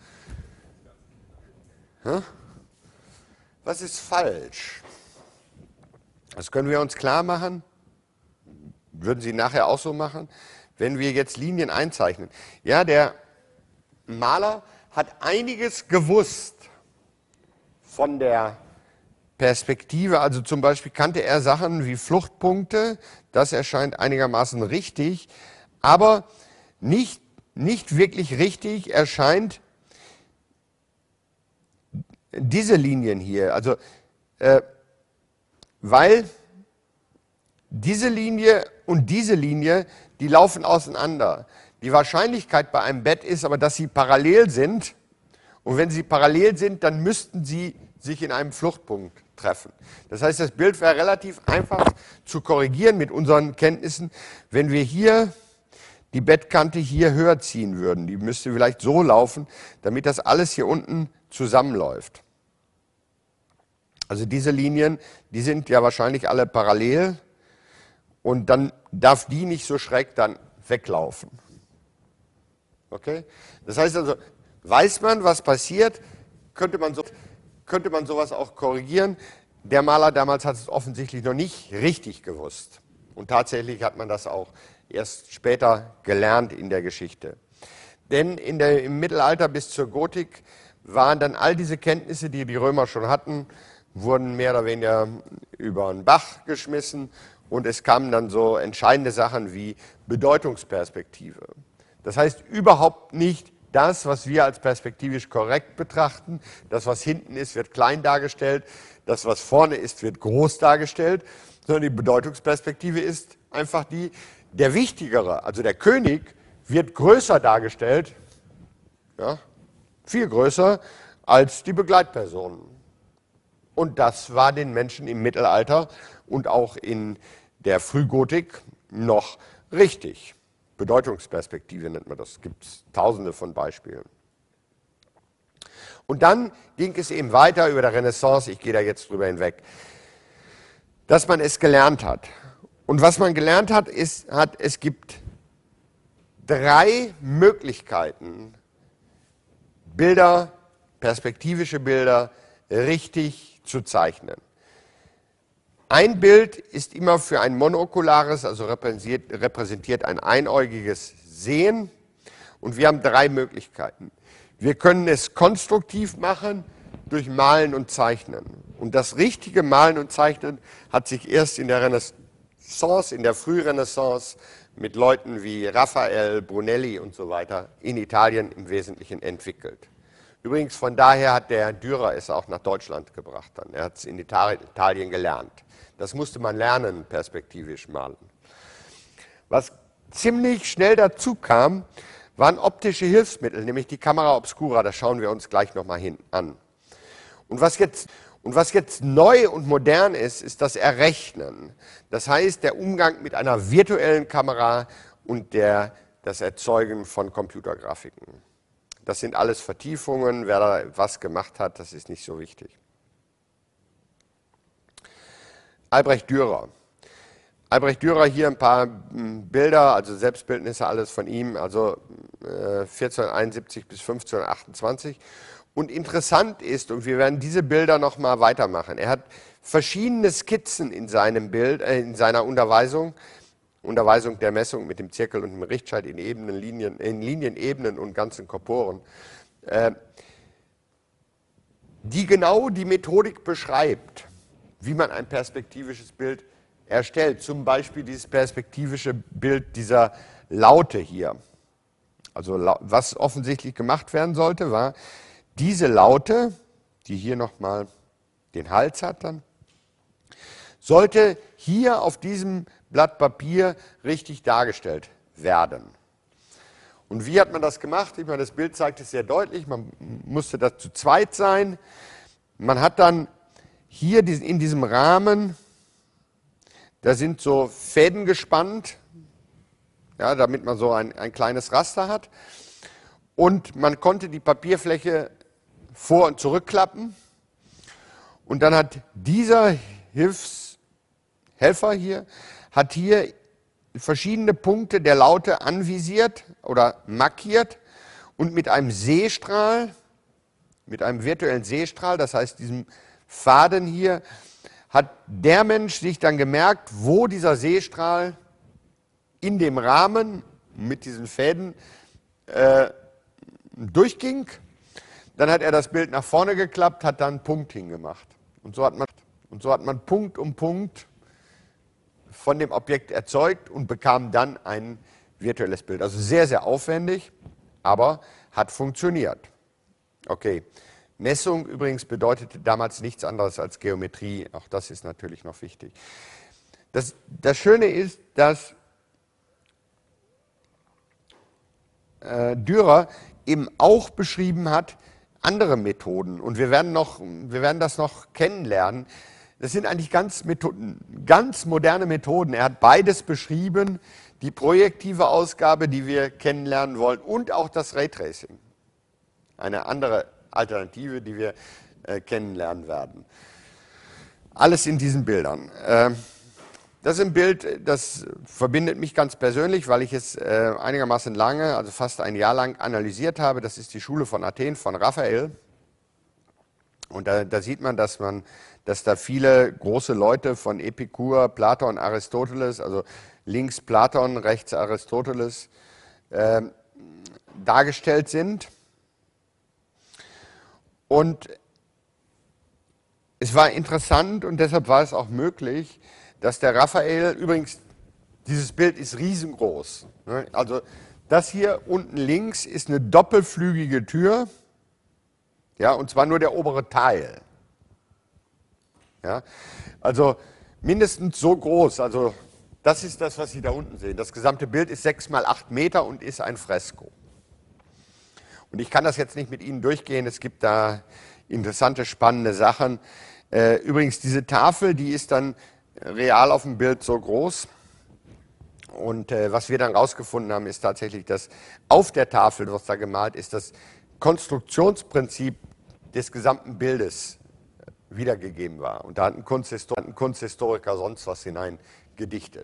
Hm? Was ist falsch? Das können wir uns klar machen. Würden Sie nachher auch so machen? Wenn wir jetzt Linien einzeichnen. Ja, der Maler hat einiges gewusst von der Perspektive. Also zum Beispiel kannte er Sachen wie Fluchtpunkte. Das erscheint einigermaßen richtig. Aber nicht wirklich richtig erscheint diese Linien hier. Also, weil diese Linie und diese Linie, die laufen auseinander. Die Wahrscheinlichkeit bei einem Bett ist aber, dass sie parallel sind. Und wenn sie parallel sind, dann müssten sie sich in einem Fluchtpunkt treffen. Das heißt, das Bild wäre relativ einfach zu korrigieren mit unseren Kenntnissen, wenn wir hier die Bettkante hier höher ziehen würden. Die müsste vielleicht so laufen, damit das alles hier unten zusammenläuft. Also diese Linien, die sind ja wahrscheinlich alle parallel und dann darf die nicht so schräg dann weglaufen. Okay? Das heißt also, weiß man, was passiert, könnte man sowas auch korrigieren. Der Maler damals hat es offensichtlich noch nicht richtig gewusst. Und tatsächlich hat man das auch erst später gelernt in der Geschichte. Denn im Mittelalter bis zur Gotik waren dann all diese Kenntnisse, die die Römer schon hatten, wurden mehr oder weniger über einen Bach geschmissen und es kamen dann so entscheidende Sachen wie Bedeutungsperspektive. Das heißt überhaupt nicht das, was wir als perspektivisch korrekt betrachten. Das, was hinten ist, wird klein dargestellt. Das, was vorne ist, wird groß dargestellt. Sondern die Bedeutungsperspektive ist einfach die, der Wichtigere, also der König, wird größer dargestellt, ja, viel größer als die Begleitpersonen. Und das war den Menschen im Mittelalter und auch in der Frühgotik noch richtig. Bedeutungsperspektive nennt man das. Es gibt tausende von Beispielen. Und dann ging es eben weiter über der Renaissance, ich gehe da jetzt drüber hinweg, dass man es gelernt hat. Und was man gelernt hat, ist, es gibt 3 Möglichkeiten, Bilder, perspektivische Bilder, richtig zu zeichnen. Ein Bild ist immer für ein monokulares, also repräsentiert ein einäugiges Sehen. Und wir haben 3 Möglichkeiten. Wir können es konstruktiv machen durch Malen und Zeichnen. Und das richtige Malen und Zeichnen hat sich erst in der Renaissance, in der Frührenaissance mit Leuten wie Raphael, Brunelli und so weiter in Italien im Wesentlichen entwickelt. Übrigens, von daher hat der Dürer es auch nach Deutschland gebracht. Dann. Er hat es in Italien gelernt. Das musste man lernen, perspektivisch malen. Was ziemlich schnell dazu kam, waren optische Hilfsmittel, nämlich die Camera Obscura. Das schauen wir uns gleich nochmal an. Und was jetzt neu und modern ist, ist das Errechnen. Das heißt, der Umgang mit einer virtuellen Kamera und das Erzeugen von Computergrafiken. Das sind alles Vertiefungen. Wer da was gemacht hat, das ist nicht so wichtig. Albrecht Dürer. Albrecht Dürer, hier ein paar Bilder, also Selbstbildnisse, alles von ihm, also 1471 bis 1528. Und interessant ist, und wir werden diese Bilder nochmal weitermachen, er hat verschiedene Skizzen in seinem Bild, in seiner Unterweisung der Messung mit dem Zirkel und dem Richtscheit in Linien, Ebenen und ganzen Korporen, die genau die Methodik beschreibt, wie man ein perspektivisches Bild erstellt. Zum Beispiel dieses perspektivische Bild dieser Laute hier. Also was offensichtlich gemacht werden sollte, war diese Laute, die hier nochmal den Hals hat dann, sollte hier auf diesem Blatt Papier richtig dargestellt werden. Und wie hat man das gemacht? Ich meine, das Bild zeigt es sehr deutlich, man musste da zu zweit sein. Man hat dann hier in diesem Rahmen, da sind so Fäden gespannt, ja, damit man so ein kleines Raster hat. Und man konnte die Papierfläche vor- und zurückklappen. Und dann hat dieser Helfer hier, hat hier verschiedene Punkte der Laute anvisiert oder markiert und mit einem Sehstrahl, mit einem virtuellen Sehstrahl, das heißt diesem Faden hier, hat der Mensch sich dann gemerkt, wo dieser Sehstrahl in dem Rahmen mit diesen Fäden durchging. Dann hat er das Bild nach vorne geklappt, hat dann einen Punkt hingemacht. Und so hat man Punkt um Punkt von dem Objekt erzeugt und bekam dann ein virtuelles Bild. Also sehr, sehr aufwendig, aber hat funktioniert. Okay. Messung übrigens bedeutete damals nichts anderes als Geometrie. Auch das ist natürlich noch wichtig. Das Schöne ist, dass Dürer eben auch beschrieben hat, andere Methoden und wir werden das noch kennenlernen. Das sind eigentlich ganz moderne Methoden. Er hat beides beschrieben, die projektive Ausgabe, die wir kennenlernen wollen, und auch das Raytracing. Eine andere Alternative, die wir kennenlernen werden. Alles in diesen Bildern. Das ist ein Bild, das verbindet mich ganz persönlich, weil ich es einigermaßen lange, also fast ein Jahr lang analysiert habe. Das ist die Schule von Athen von Raphael. Und da sieht man, dass da viele große Leute von Epikur, Platon, Aristoteles, also links Platon, rechts Aristoteles, dargestellt sind. Und es war interessant und deshalb war es auch möglich, dass der Raphael, übrigens, dieses Bild ist riesengroß. Also das hier unten links ist eine doppelflügige Tür, ja, und zwar nur der obere Teil. Ja, also mindestens so groß, also das ist das, was Sie da unten sehen. Das gesamte Bild ist 6 mal 8 Meter und ist ein Fresko. Und ich kann das jetzt nicht mit Ihnen durchgehen, es gibt da interessante, spannende Sachen. Übrigens, diese Tafel, die ist dann real auf dem Bild so groß. Und was wir dann rausgefunden haben, ist tatsächlich, dass auf der Tafel, was da gemalt ist, das Konstruktionsprinzip des gesamten Bildes wiedergegeben war. Und da hat ein Kunsthistoriker sonst was hineingedichtet.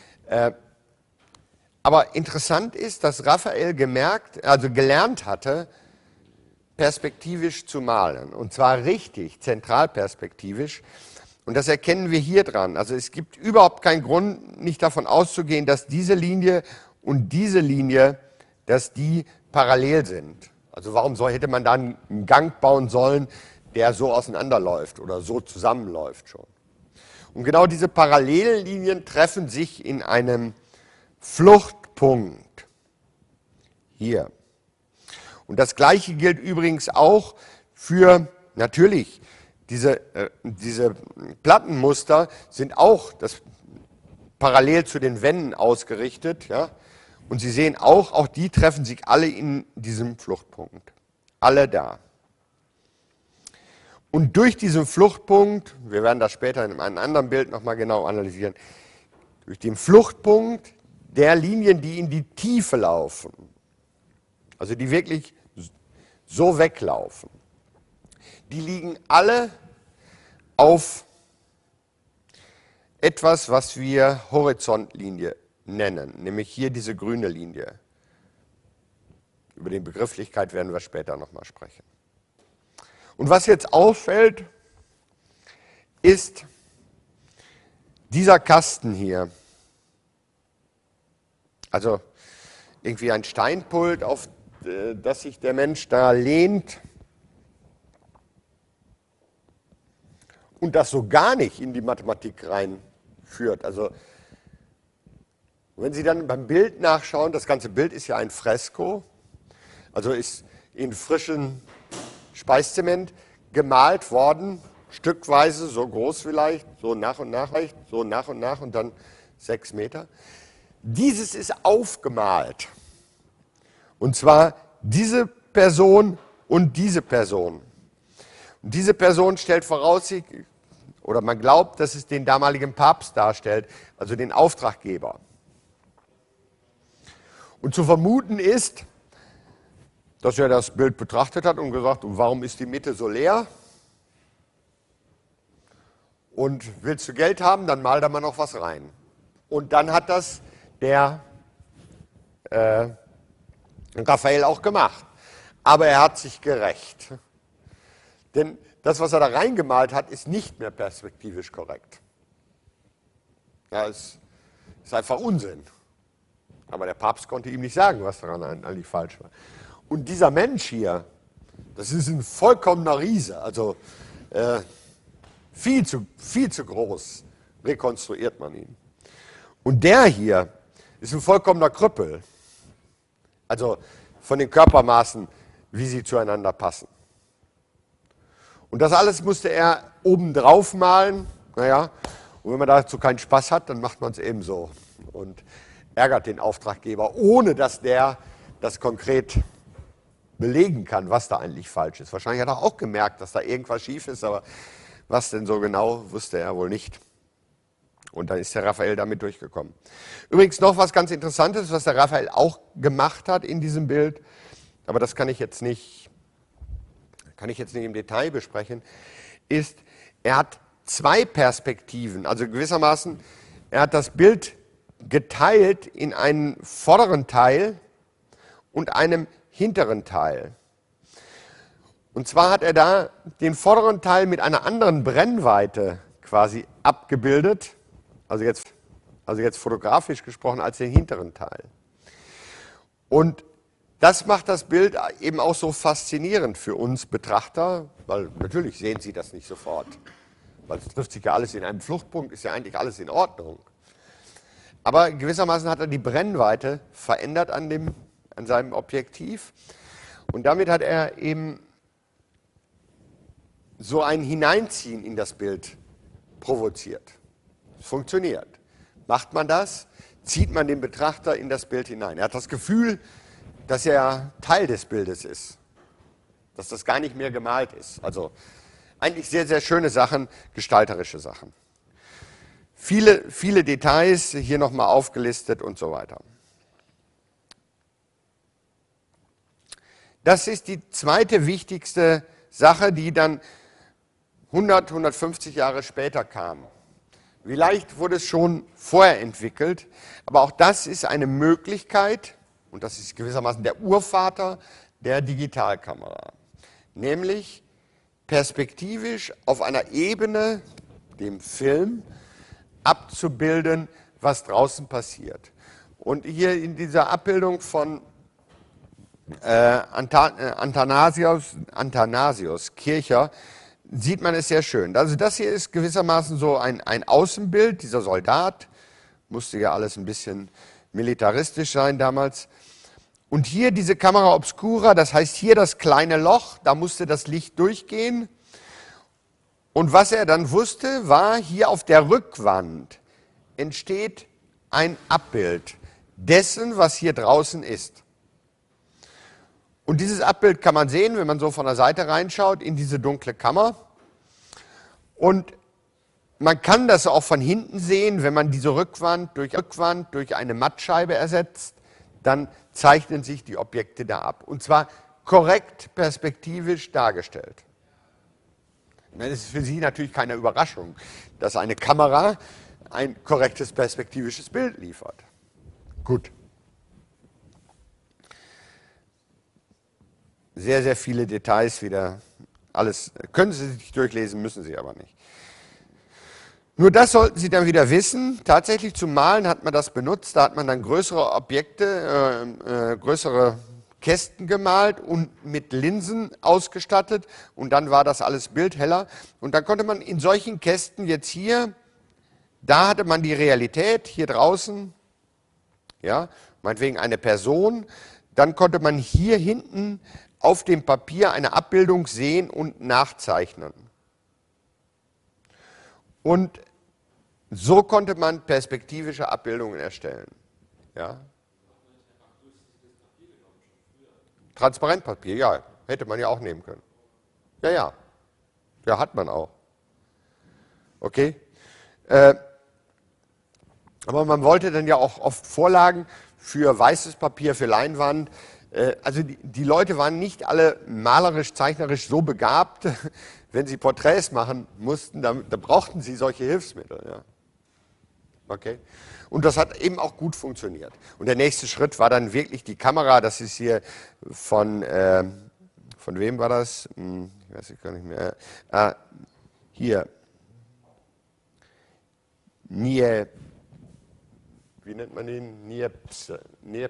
Aber interessant ist, dass Raphael gelernt hatte, perspektivisch zu malen. Und zwar richtig, zentralperspektivisch. Und das erkennen wir hier dran. Also es gibt überhaupt keinen Grund, nicht davon auszugehen, dass diese Linie und diese Linie, dass die parallel sind. Also warum hätte man dann einen Gang bauen sollen, der so auseinanderläuft oder so zusammenläuft schon. Und genau diese Parallellinien treffen sich in einem Fluchtpunkt hier. Und das Gleiche gilt übrigens auch für, natürlich, diese Plattenmuster sind auch parallel zu den Wänden ausgerichtet. Ja? Und Sie sehen auch die treffen sich alle in diesem Fluchtpunkt. Alle da. Und durch diesen Fluchtpunkt, wir werden das später in einem anderen Bild nochmal genau analysieren, durch den Fluchtpunkt der Linien, die in die Tiefe laufen, also die wirklich so weglaufen, die liegen alle auf etwas, was wir Horizontlinie nennen, nämlich hier diese grüne Linie. Über die Begrifflichkeit werden wir später nochmal sprechen. Und was jetzt auffällt, ist dieser Kasten hier. Also irgendwie ein Steinpult, auf das sich der Mensch da lehnt und das so gar nicht in die Mathematik reinführt. Also wenn Sie dann beim Bild nachschauen, das ganze Bild ist ja ein Fresko, also ist in frischem Speiszement gemalt worden, stückweise, so groß vielleicht, so nach und nach und dann 6 Meter. Dieses ist aufgemalt. Und zwar diese Person und diese Person. Und diese Person stellt voraus, oder man glaubt, dass es den damaligen Papst darstellt, also den Auftraggeber. Und zu vermuten ist, dass er das Bild betrachtet hat und gesagt, warum ist die Mitte so leer? Und willst du Geld haben, dann mal da mal noch was rein. Und dann hat das der Raphael auch gemacht. Aber er hat sich gerächt. Denn das, was er da reingemalt hat, ist nicht mehr perspektivisch korrekt. Ja, es ist einfach Unsinn. Aber der Papst konnte ihm nicht sagen, was daran eigentlich falsch war. Und dieser Mensch hier, das ist ein vollkommener Riese, also viel zu groß rekonstruiert man ihn. Und der hier ist ein vollkommener Krüppel, also von den Körpermaßen, wie sie zueinander passen. Und das alles musste er oben drauf malen, naja, und wenn man dazu keinen Spaß hat, dann macht man es eben so und ärgert den Auftraggeber, ohne dass der das konkret belegen kann, was da eigentlich falsch ist. Wahrscheinlich hat er auch gemerkt, dass da irgendwas schief ist, aber was denn so genau, wusste er wohl nicht. Und dann ist der Raphael damit durchgekommen. Übrigens noch was ganz Interessantes, was der Raphael auch gemacht hat in diesem Bild, aber das kann ich jetzt nicht im Detail besprechen, ist, er hat zwei Perspektiven, also gewissermaßen, er hat das Bild geteilt in einen vorderen Teil und einem hinteren Teil. Und zwar hat er da den vorderen Teil mit einer anderen Brennweite quasi abgebildet, also jetzt fotografisch gesprochen, als den hinteren Teil. Und das macht das Bild eben auch so faszinierend für uns Betrachter, weil natürlich sehen Sie das nicht sofort, weil es trifft sich ja alles in einem Fluchtpunkt, ist ja eigentlich alles in Ordnung. Aber gewissermaßen hat er die Brennweite verändert an seinem Objektiv und damit hat er eben so ein Hineinziehen in das Bild provoziert. Es funktioniert. Macht man das, zieht man den Betrachter in das Bild hinein. Er hat das Gefühl, dass er Teil des Bildes ist, dass das gar nicht mehr gemalt ist. Also eigentlich sehr, sehr schöne Sachen, gestalterische Sachen. Viele, viele Details hier nochmal aufgelistet und so weiter. Das ist die zweite wichtigste Sache, die dann 100, 150 Jahre später kam. Vielleicht wurde es schon vorher entwickelt, aber auch das ist eine Möglichkeit, und das ist gewissermaßen der Urvater der Digitalkamera, nämlich perspektivisch auf einer Ebene, dem Film, abzubilden, was draußen passiert. Und hier in dieser Abbildung von Athanasius Kircher sieht man es sehr schön. Also das hier ist gewissermaßen so ein Außenbild, dieser Soldat, musste ja alles ein bisschen militaristisch sein damals. Und hier diese Camera obscura, das heißt hier das kleine Loch, da musste das Licht durchgehen. Und was er dann wusste, war, hier auf der Rückwand entsteht ein Abbild dessen, was hier draußen ist. Und dieses Abbild kann man sehen, wenn man so von der Seite reinschaut, in diese dunkle Kammer. Und man kann das auch von hinten sehen, wenn man diese Rückwand durch eine Mattscheibe ersetzt, dann zeichnen sich die Objekte da ab. Und zwar korrekt perspektivisch dargestellt. Das ist für Sie natürlich keine Überraschung, dass eine Kamera ein korrektes perspektivisches Bild liefert. Gut. Sehr, sehr viele Details wieder. Alles können Sie sich durchlesen, müssen Sie aber nicht. Nur das sollten Sie dann wieder wissen. Tatsächlich zum Malen hat man das benutzt. Da hat man dann größere Objekte, größere Kästen gemalt und mit Linsen ausgestattet. Und dann war das alles bildheller. Und dann konnte man in solchen Kästen jetzt hier, da hatte man die Realität hier draußen, ja, meinetwegen eine Person. Dann konnte man hier hinten auf dem Papier eine Abbildung sehen und nachzeichnen. Und so konnte man perspektivische Abbildungen erstellen. Ja. Transparentpapier, ja, hätte man ja auch nehmen können. Ja, ja, ja, hat man auch. Okay. Aber man wollte dann ja auch oft Vorlagen für weißes Papier, für Leinwand. Also die Leute waren nicht alle malerisch, zeichnerisch so begabt, wenn sie Porträts machen mussten, da brauchten sie solche Hilfsmittel. Ja. Okay. Und das hat eben auch gut funktioniert. Und der nächste Schritt war dann wirklich die Kamera. Das ist hier von wem war das? Ich weiß gar nicht mehr. Hier. Wie nennt man den? Niepce.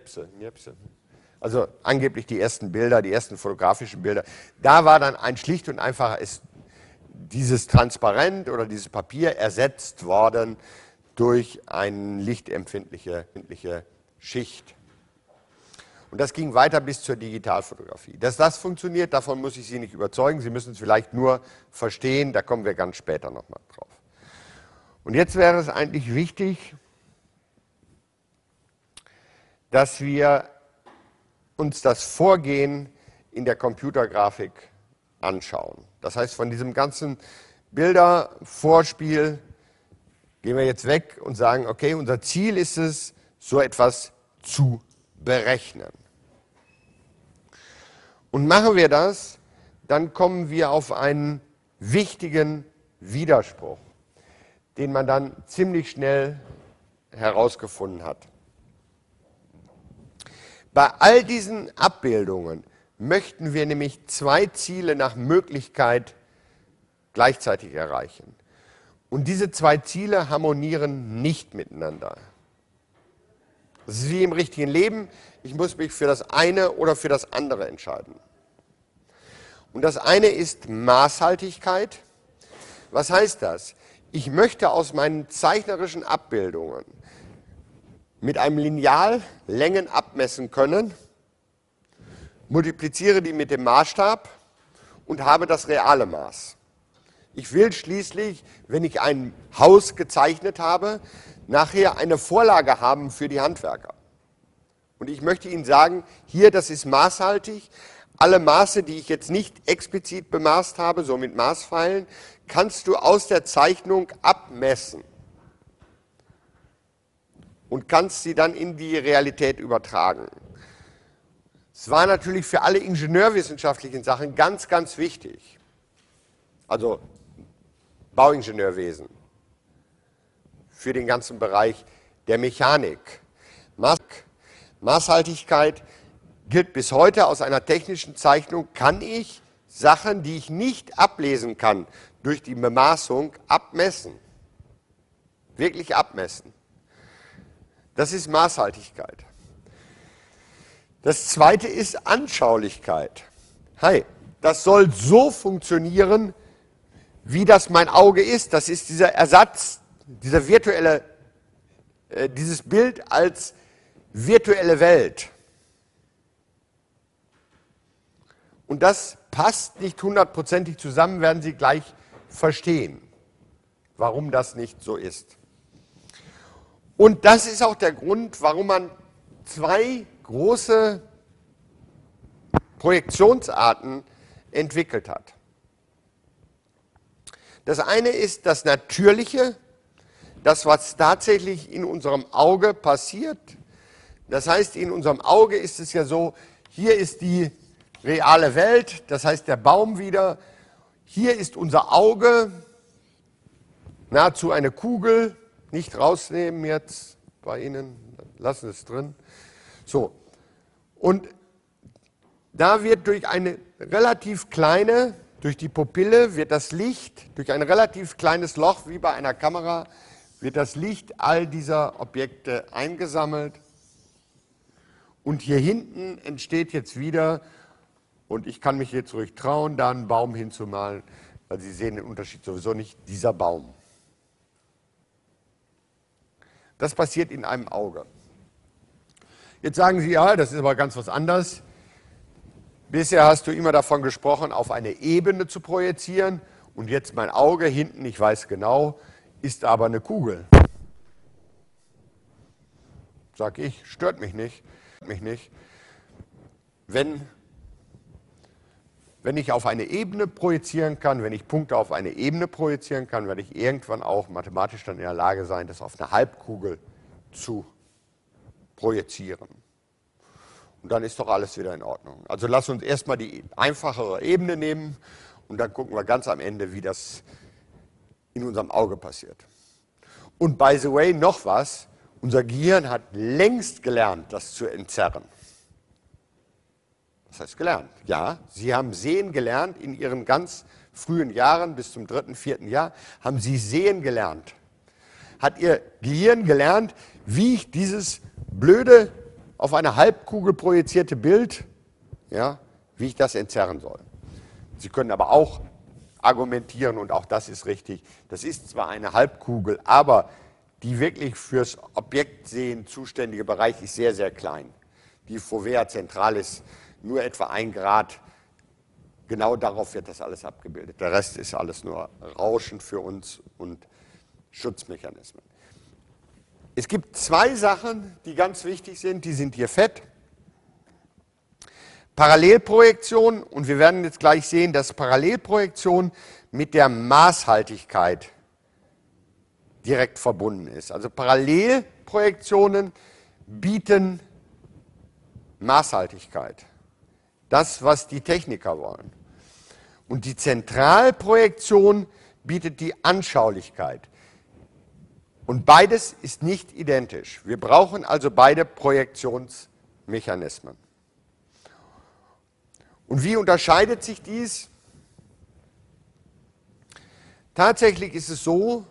Also angeblich die ersten Bilder, die ersten fotografischen Bilder. Da war dann ein schlicht und einfach dieses Transparent oder dieses Papier ersetzt worden durch eine lichtempfindliche Schicht. Und das ging weiter bis zur Digitalfotografie. Dass das funktioniert, davon muss ich Sie nicht überzeugen. Sie müssen es vielleicht nur verstehen, da kommen wir ganz später nochmal drauf. Und jetzt wäre es eigentlich wichtig, dass wir uns das Vorgehen in der Computergrafik anschauen. Das heißt, von diesem ganzen Bildervorspiel gehen wir jetzt weg und sagen, okay, unser Ziel ist es, so etwas zu berechnen. Und machen wir das, dann kommen wir auf einen wichtigen Widerspruch, den man dann ziemlich schnell herausgefunden hat. Bei all diesen Abbildungen möchten wir nämlich zwei Ziele nach Möglichkeit gleichzeitig erreichen. Und diese zwei Ziele harmonieren nicht miteinander. Das ist wie im richtigen Leben. Ich muss mich für das eine oder für das andere entscheiden. Und das eine ist Maßhaltigkeit. Was heißt das? Ich möchte aus meinen zeichnerischen Abbildungen mit einem Lineal Längen abmessen können, multipliziere die mit dem Maßstab und habe das reale Maß. Ich will schließlich, wenn ich ein Haus gezeichnet habe, nachher eine Vorlage haben für die Handwerker. Und ich möchte Ihnen sagen, hier, das ist maßhaltig. Alle Maße, die ich jetzt nicht explizit bemaßt habe, so mit Maßpfeilen, kannst du aus der Zeichnung abmessen und kannst sie dann in die Realität übertragen. Es war natürlich für alle ingenieurwissenschaftlichen Sachen ganz, ganz wichtig. Also Bauingenieurwesen, für den ganzen Bereich der Mechanik. Maßhaltigkeit gilt bis heute. Aus einer technischen Zeichnung kann ich Sachen, die ich nicht ablesen kann, durch die Bemaßung abmessen. Wirklich abmessen. Das ist Maßhaltigkeit. Das zweite ist Anschaulichkeit. Hey, das soll so funktionieren, wie das mein Auge ist. Das ist dieser Ersatz, dieser virtuelle, dieses Bild als virtuelle Welt. Und das passt nicht hundertprozentig zusammen, werden Sie gleich verstehen, warum das nicht so ist. Und das ist auch der Grund, warum man zwei große Projektionsarten entwickelt hat. Das eine ist das Natürliche, das, was tatsächlich in unserem Auge passiert. Das heißt, in unserem Auge ist es ja so, hier ist die reale Welt, das heißt der Baum wieder. Hier ist unser Auge, nahezu eine Kugel, nicht rausnehmen jetzt bei Ihnen, lassen es drin. So, und da wird durch eine relativ kleine, durch die Pupille wird das Licht, durch ein relativ kleines Loch wie bei einer Kamera, wird das Licht all dieser Objekte eingesammelt. Und hier hinten entsteht jetzt wieder, und ich kann mich jetzt ruhig trauen, da einen Baum hinzumalen, weil Sie sehen den Unterschied sowieso nicht, dieser Baum. Das passiert in einem Auge. Jetzt sagen Sie, ja, das ist aber ganz was anderes. Bisher hast du immer davon gesprochen, auf eine Ebene zu projizieren. Und jetzt mein Auge hinten, ich weiß genau, ist aber eine Kugel. Sag ich, stört mich nicht. Wenn ich auf eine Ebene projizieren kann, wenn ich Punkte auf eine Ebene projizieren kann, werde ich irgendwann auch mathematisch dann in der Lage sein, das auf eine Halbkugel zu projizieren. Und dann ist doch alles wieder in Ordnung. Also lass uns erstmal die einfachere Ebene nehmen und dann gucken wir ganz am Ende, wie das in unserem Auge passiert. Und by the way, noch was, unser Gehirn hat längst gelernt, das zu entzerren. Das heißt gelernt. Ja, Sie haben Sehen gelernt in Ihren ganz frühen Jahren, bis zum 3., 4. Jahr, haben Sie Sehen gelernt. Hat Ihr Gehirn gelernt, wie ich dieses blöde, auf eine Halbkugel projizierte Bild, ja, wie ich das entzerren soll. Sie können aber auch argumentieren, und auch das ist richtig, das ist zwar eine Halbkugel, aber die wirklich fürs Objektsehen zuständige Bereich ist sehr, sehr klein. Die Fovea Centralis nur etwa 1 Grad, genau darauf wird das alles abgebildet. Der Rest ist alles nur Rauschen für uns und Schutzmechanismen. Es gibt zwei Sachen, die ganz wichtig sind, die sind hier fett. Parallelprojektion, und wir werden jetzt gleich sehen, dass Parallelprojektion mit der Maßhaltigkeit direkt verbunden ist. Also Parallelprojektionen bieten Maßhaltigkeit. Das, was die Techniker wollen. Und die Zentralprojektion bietet die Anschaulichkeit. Und beides ist nicht identisch. Wir brauchen also beide Projektionsmechanismen. Und wie unterscheidet sich dies? Tatsächlich ist es so,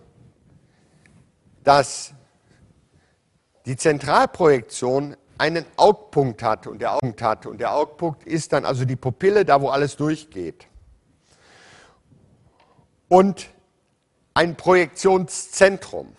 dass die Zentralprojektion einen Augpunkt hat und der Augpunkt ist dann also die Pupille, da wo alles durchgeht. Und ein Projektionszentrum.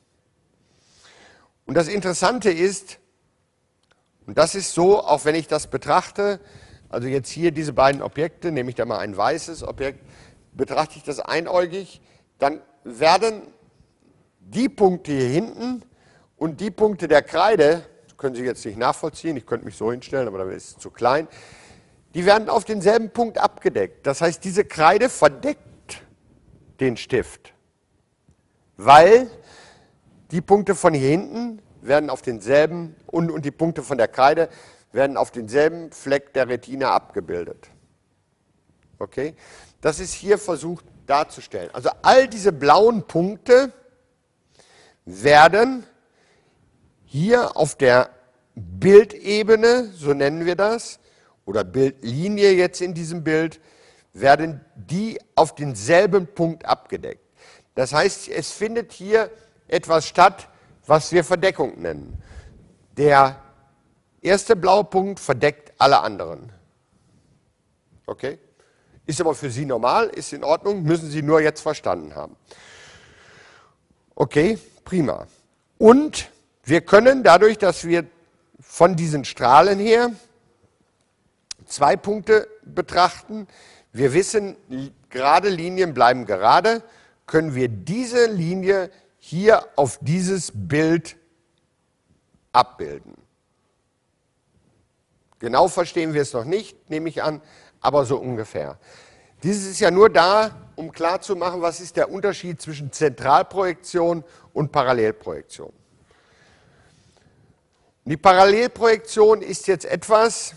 Und das Interessante ist, und das ist so, auch wenn ich das betrachte, also jetzt hier diese beiden Objekte, nehme ich da mal ein weißes Objekt, betrachte ich das einäugig, dann werden die Punkte hier hinten und die Punkte der Kreide, das können Sie jetzt nicht nachvollziehen, ich könnte mich so hinstellen, aber da ist es zu klein, die werden auf denselben Punkt abgedeckt. Das heißt, diese Kreide verdeckt den Stift, weil die Punkte von hier hinten werden auf denselben, und die Punkte von der Kreide werden auf denselben Fleck der Retina abgebildet. Okay? Das ist hier versucht darzustellen. Also all diese blauen Punkte werden hier auf der Bildebene, so nennen wir das, oder Bildlinie jetzt in diesem Bild, werden die auf denselben Punkt abgedeckt. Das heißt, es findet hier etwas statt, was wir Verdeckung nennen. Der erste blaue Punkt verdeckt alle anderen. Okay? Ist aber für Sie normal, ist in Ordnung, müssen Sie nur jetzt verstanden haben. Okay, prima. Und wir können dadurch, dass wir von diesen Strahlen her zwei Punkte betrachten, wir wissen, gerade Linien bleiben gerade, können wir diese Linie hier auf dieses Bild abbilden. Genau verstehen wir es noch nicht, nehme ich an, aber so ungefähr. Dieses ist ja nur da, um klarzumachen, was ist der Unterschied zwischen Zentralprojektion und Parallelprojektion. Die Parallelprojektion ist jetzt etwas,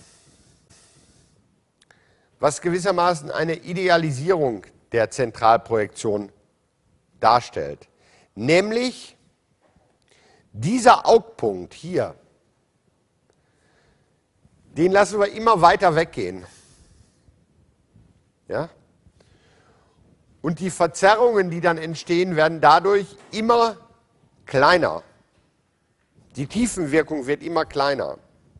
was gewissermaßen eine Idealisierung der Zentralprojektion darstellt. Nämlich dieser Augpunkt hier, den lassen wir immer weiter weggehen. Ja? Und die Verzerrungen, die dann entstehen, werden dadurch immer kleiner. Die Tiefenwirkung wird immer kleiner.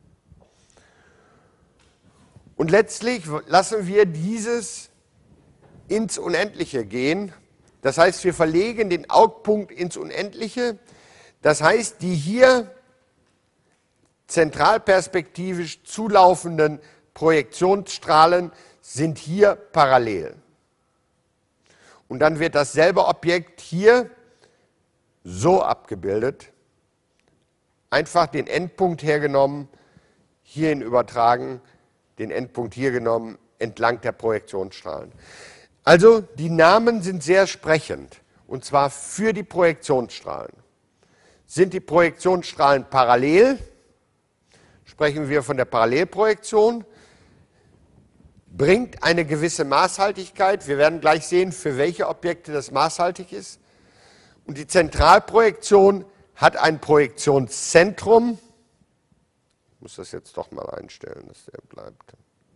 Und letztlich lassen wir dieses ins Unendliche gehen. Das heißt, wir verlegen den Augpunkt ins Unendliche. Das heißt, die hier zentralperspektivisch zulaufenden Projektionsstrahlen sind hier parallel. Und dann wird dasselbe Objekt hier so abgebildet. Einfach den Endpunkt hergenommen, hierhin übertragen, den Endpunkt hier genommen, entlang der Projektionsstrahlen. Also die Namen sind sehr sprechend, und zwar für die Projektionsstrahlen. Sind die Projektionsstrahlen parallel, sprechen wir von der Parallelprojektion, bringt eine gewisse Maßhaltigkeit, wir werden gleich sehen, für welche Objekte das maßhaltig ist, und die Zentralprojektion hat ein Projektionszentrum. Ich muss das jetzt doch mal einstellen, dass der bleibt.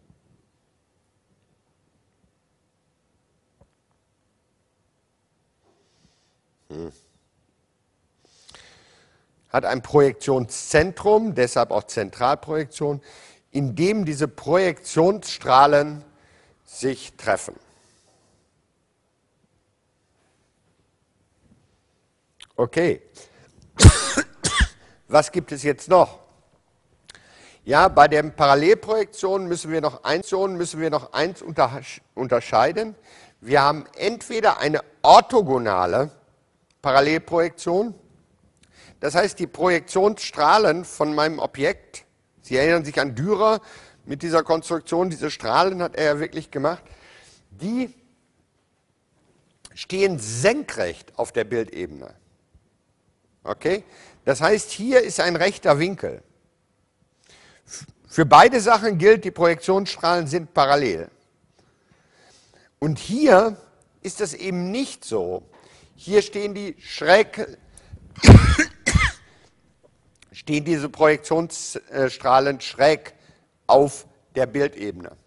Hat ein Projektionszentrum, deshalb auch Zentralprojektion, in dem diese Projektionsstrahlen sich treffen. Okay. Was gibt es jetzt noch? Ja, bei der Parallelprojektion müssen wir noch eins unterscheiden. Wir haben entweder eine orthogonale Parallelprojektion, das heißt, die Projektionsstrahlen von meinem Objekt, Sie erinnern sich an Dürer, mit dieser Konstruktion, diese Strahlen hat er ja wirklich gemacht, die stehen senkrecht auf der Bildebene. Okay? Das heißt, hier ist ein rechter Winkel. Für beide Sachen gilt, die Projektionsstrahlen sind parallel. Und hier ist das eben nicht so. Hier stehen diese Projektionsstrahlen schräg auf der Bildebene.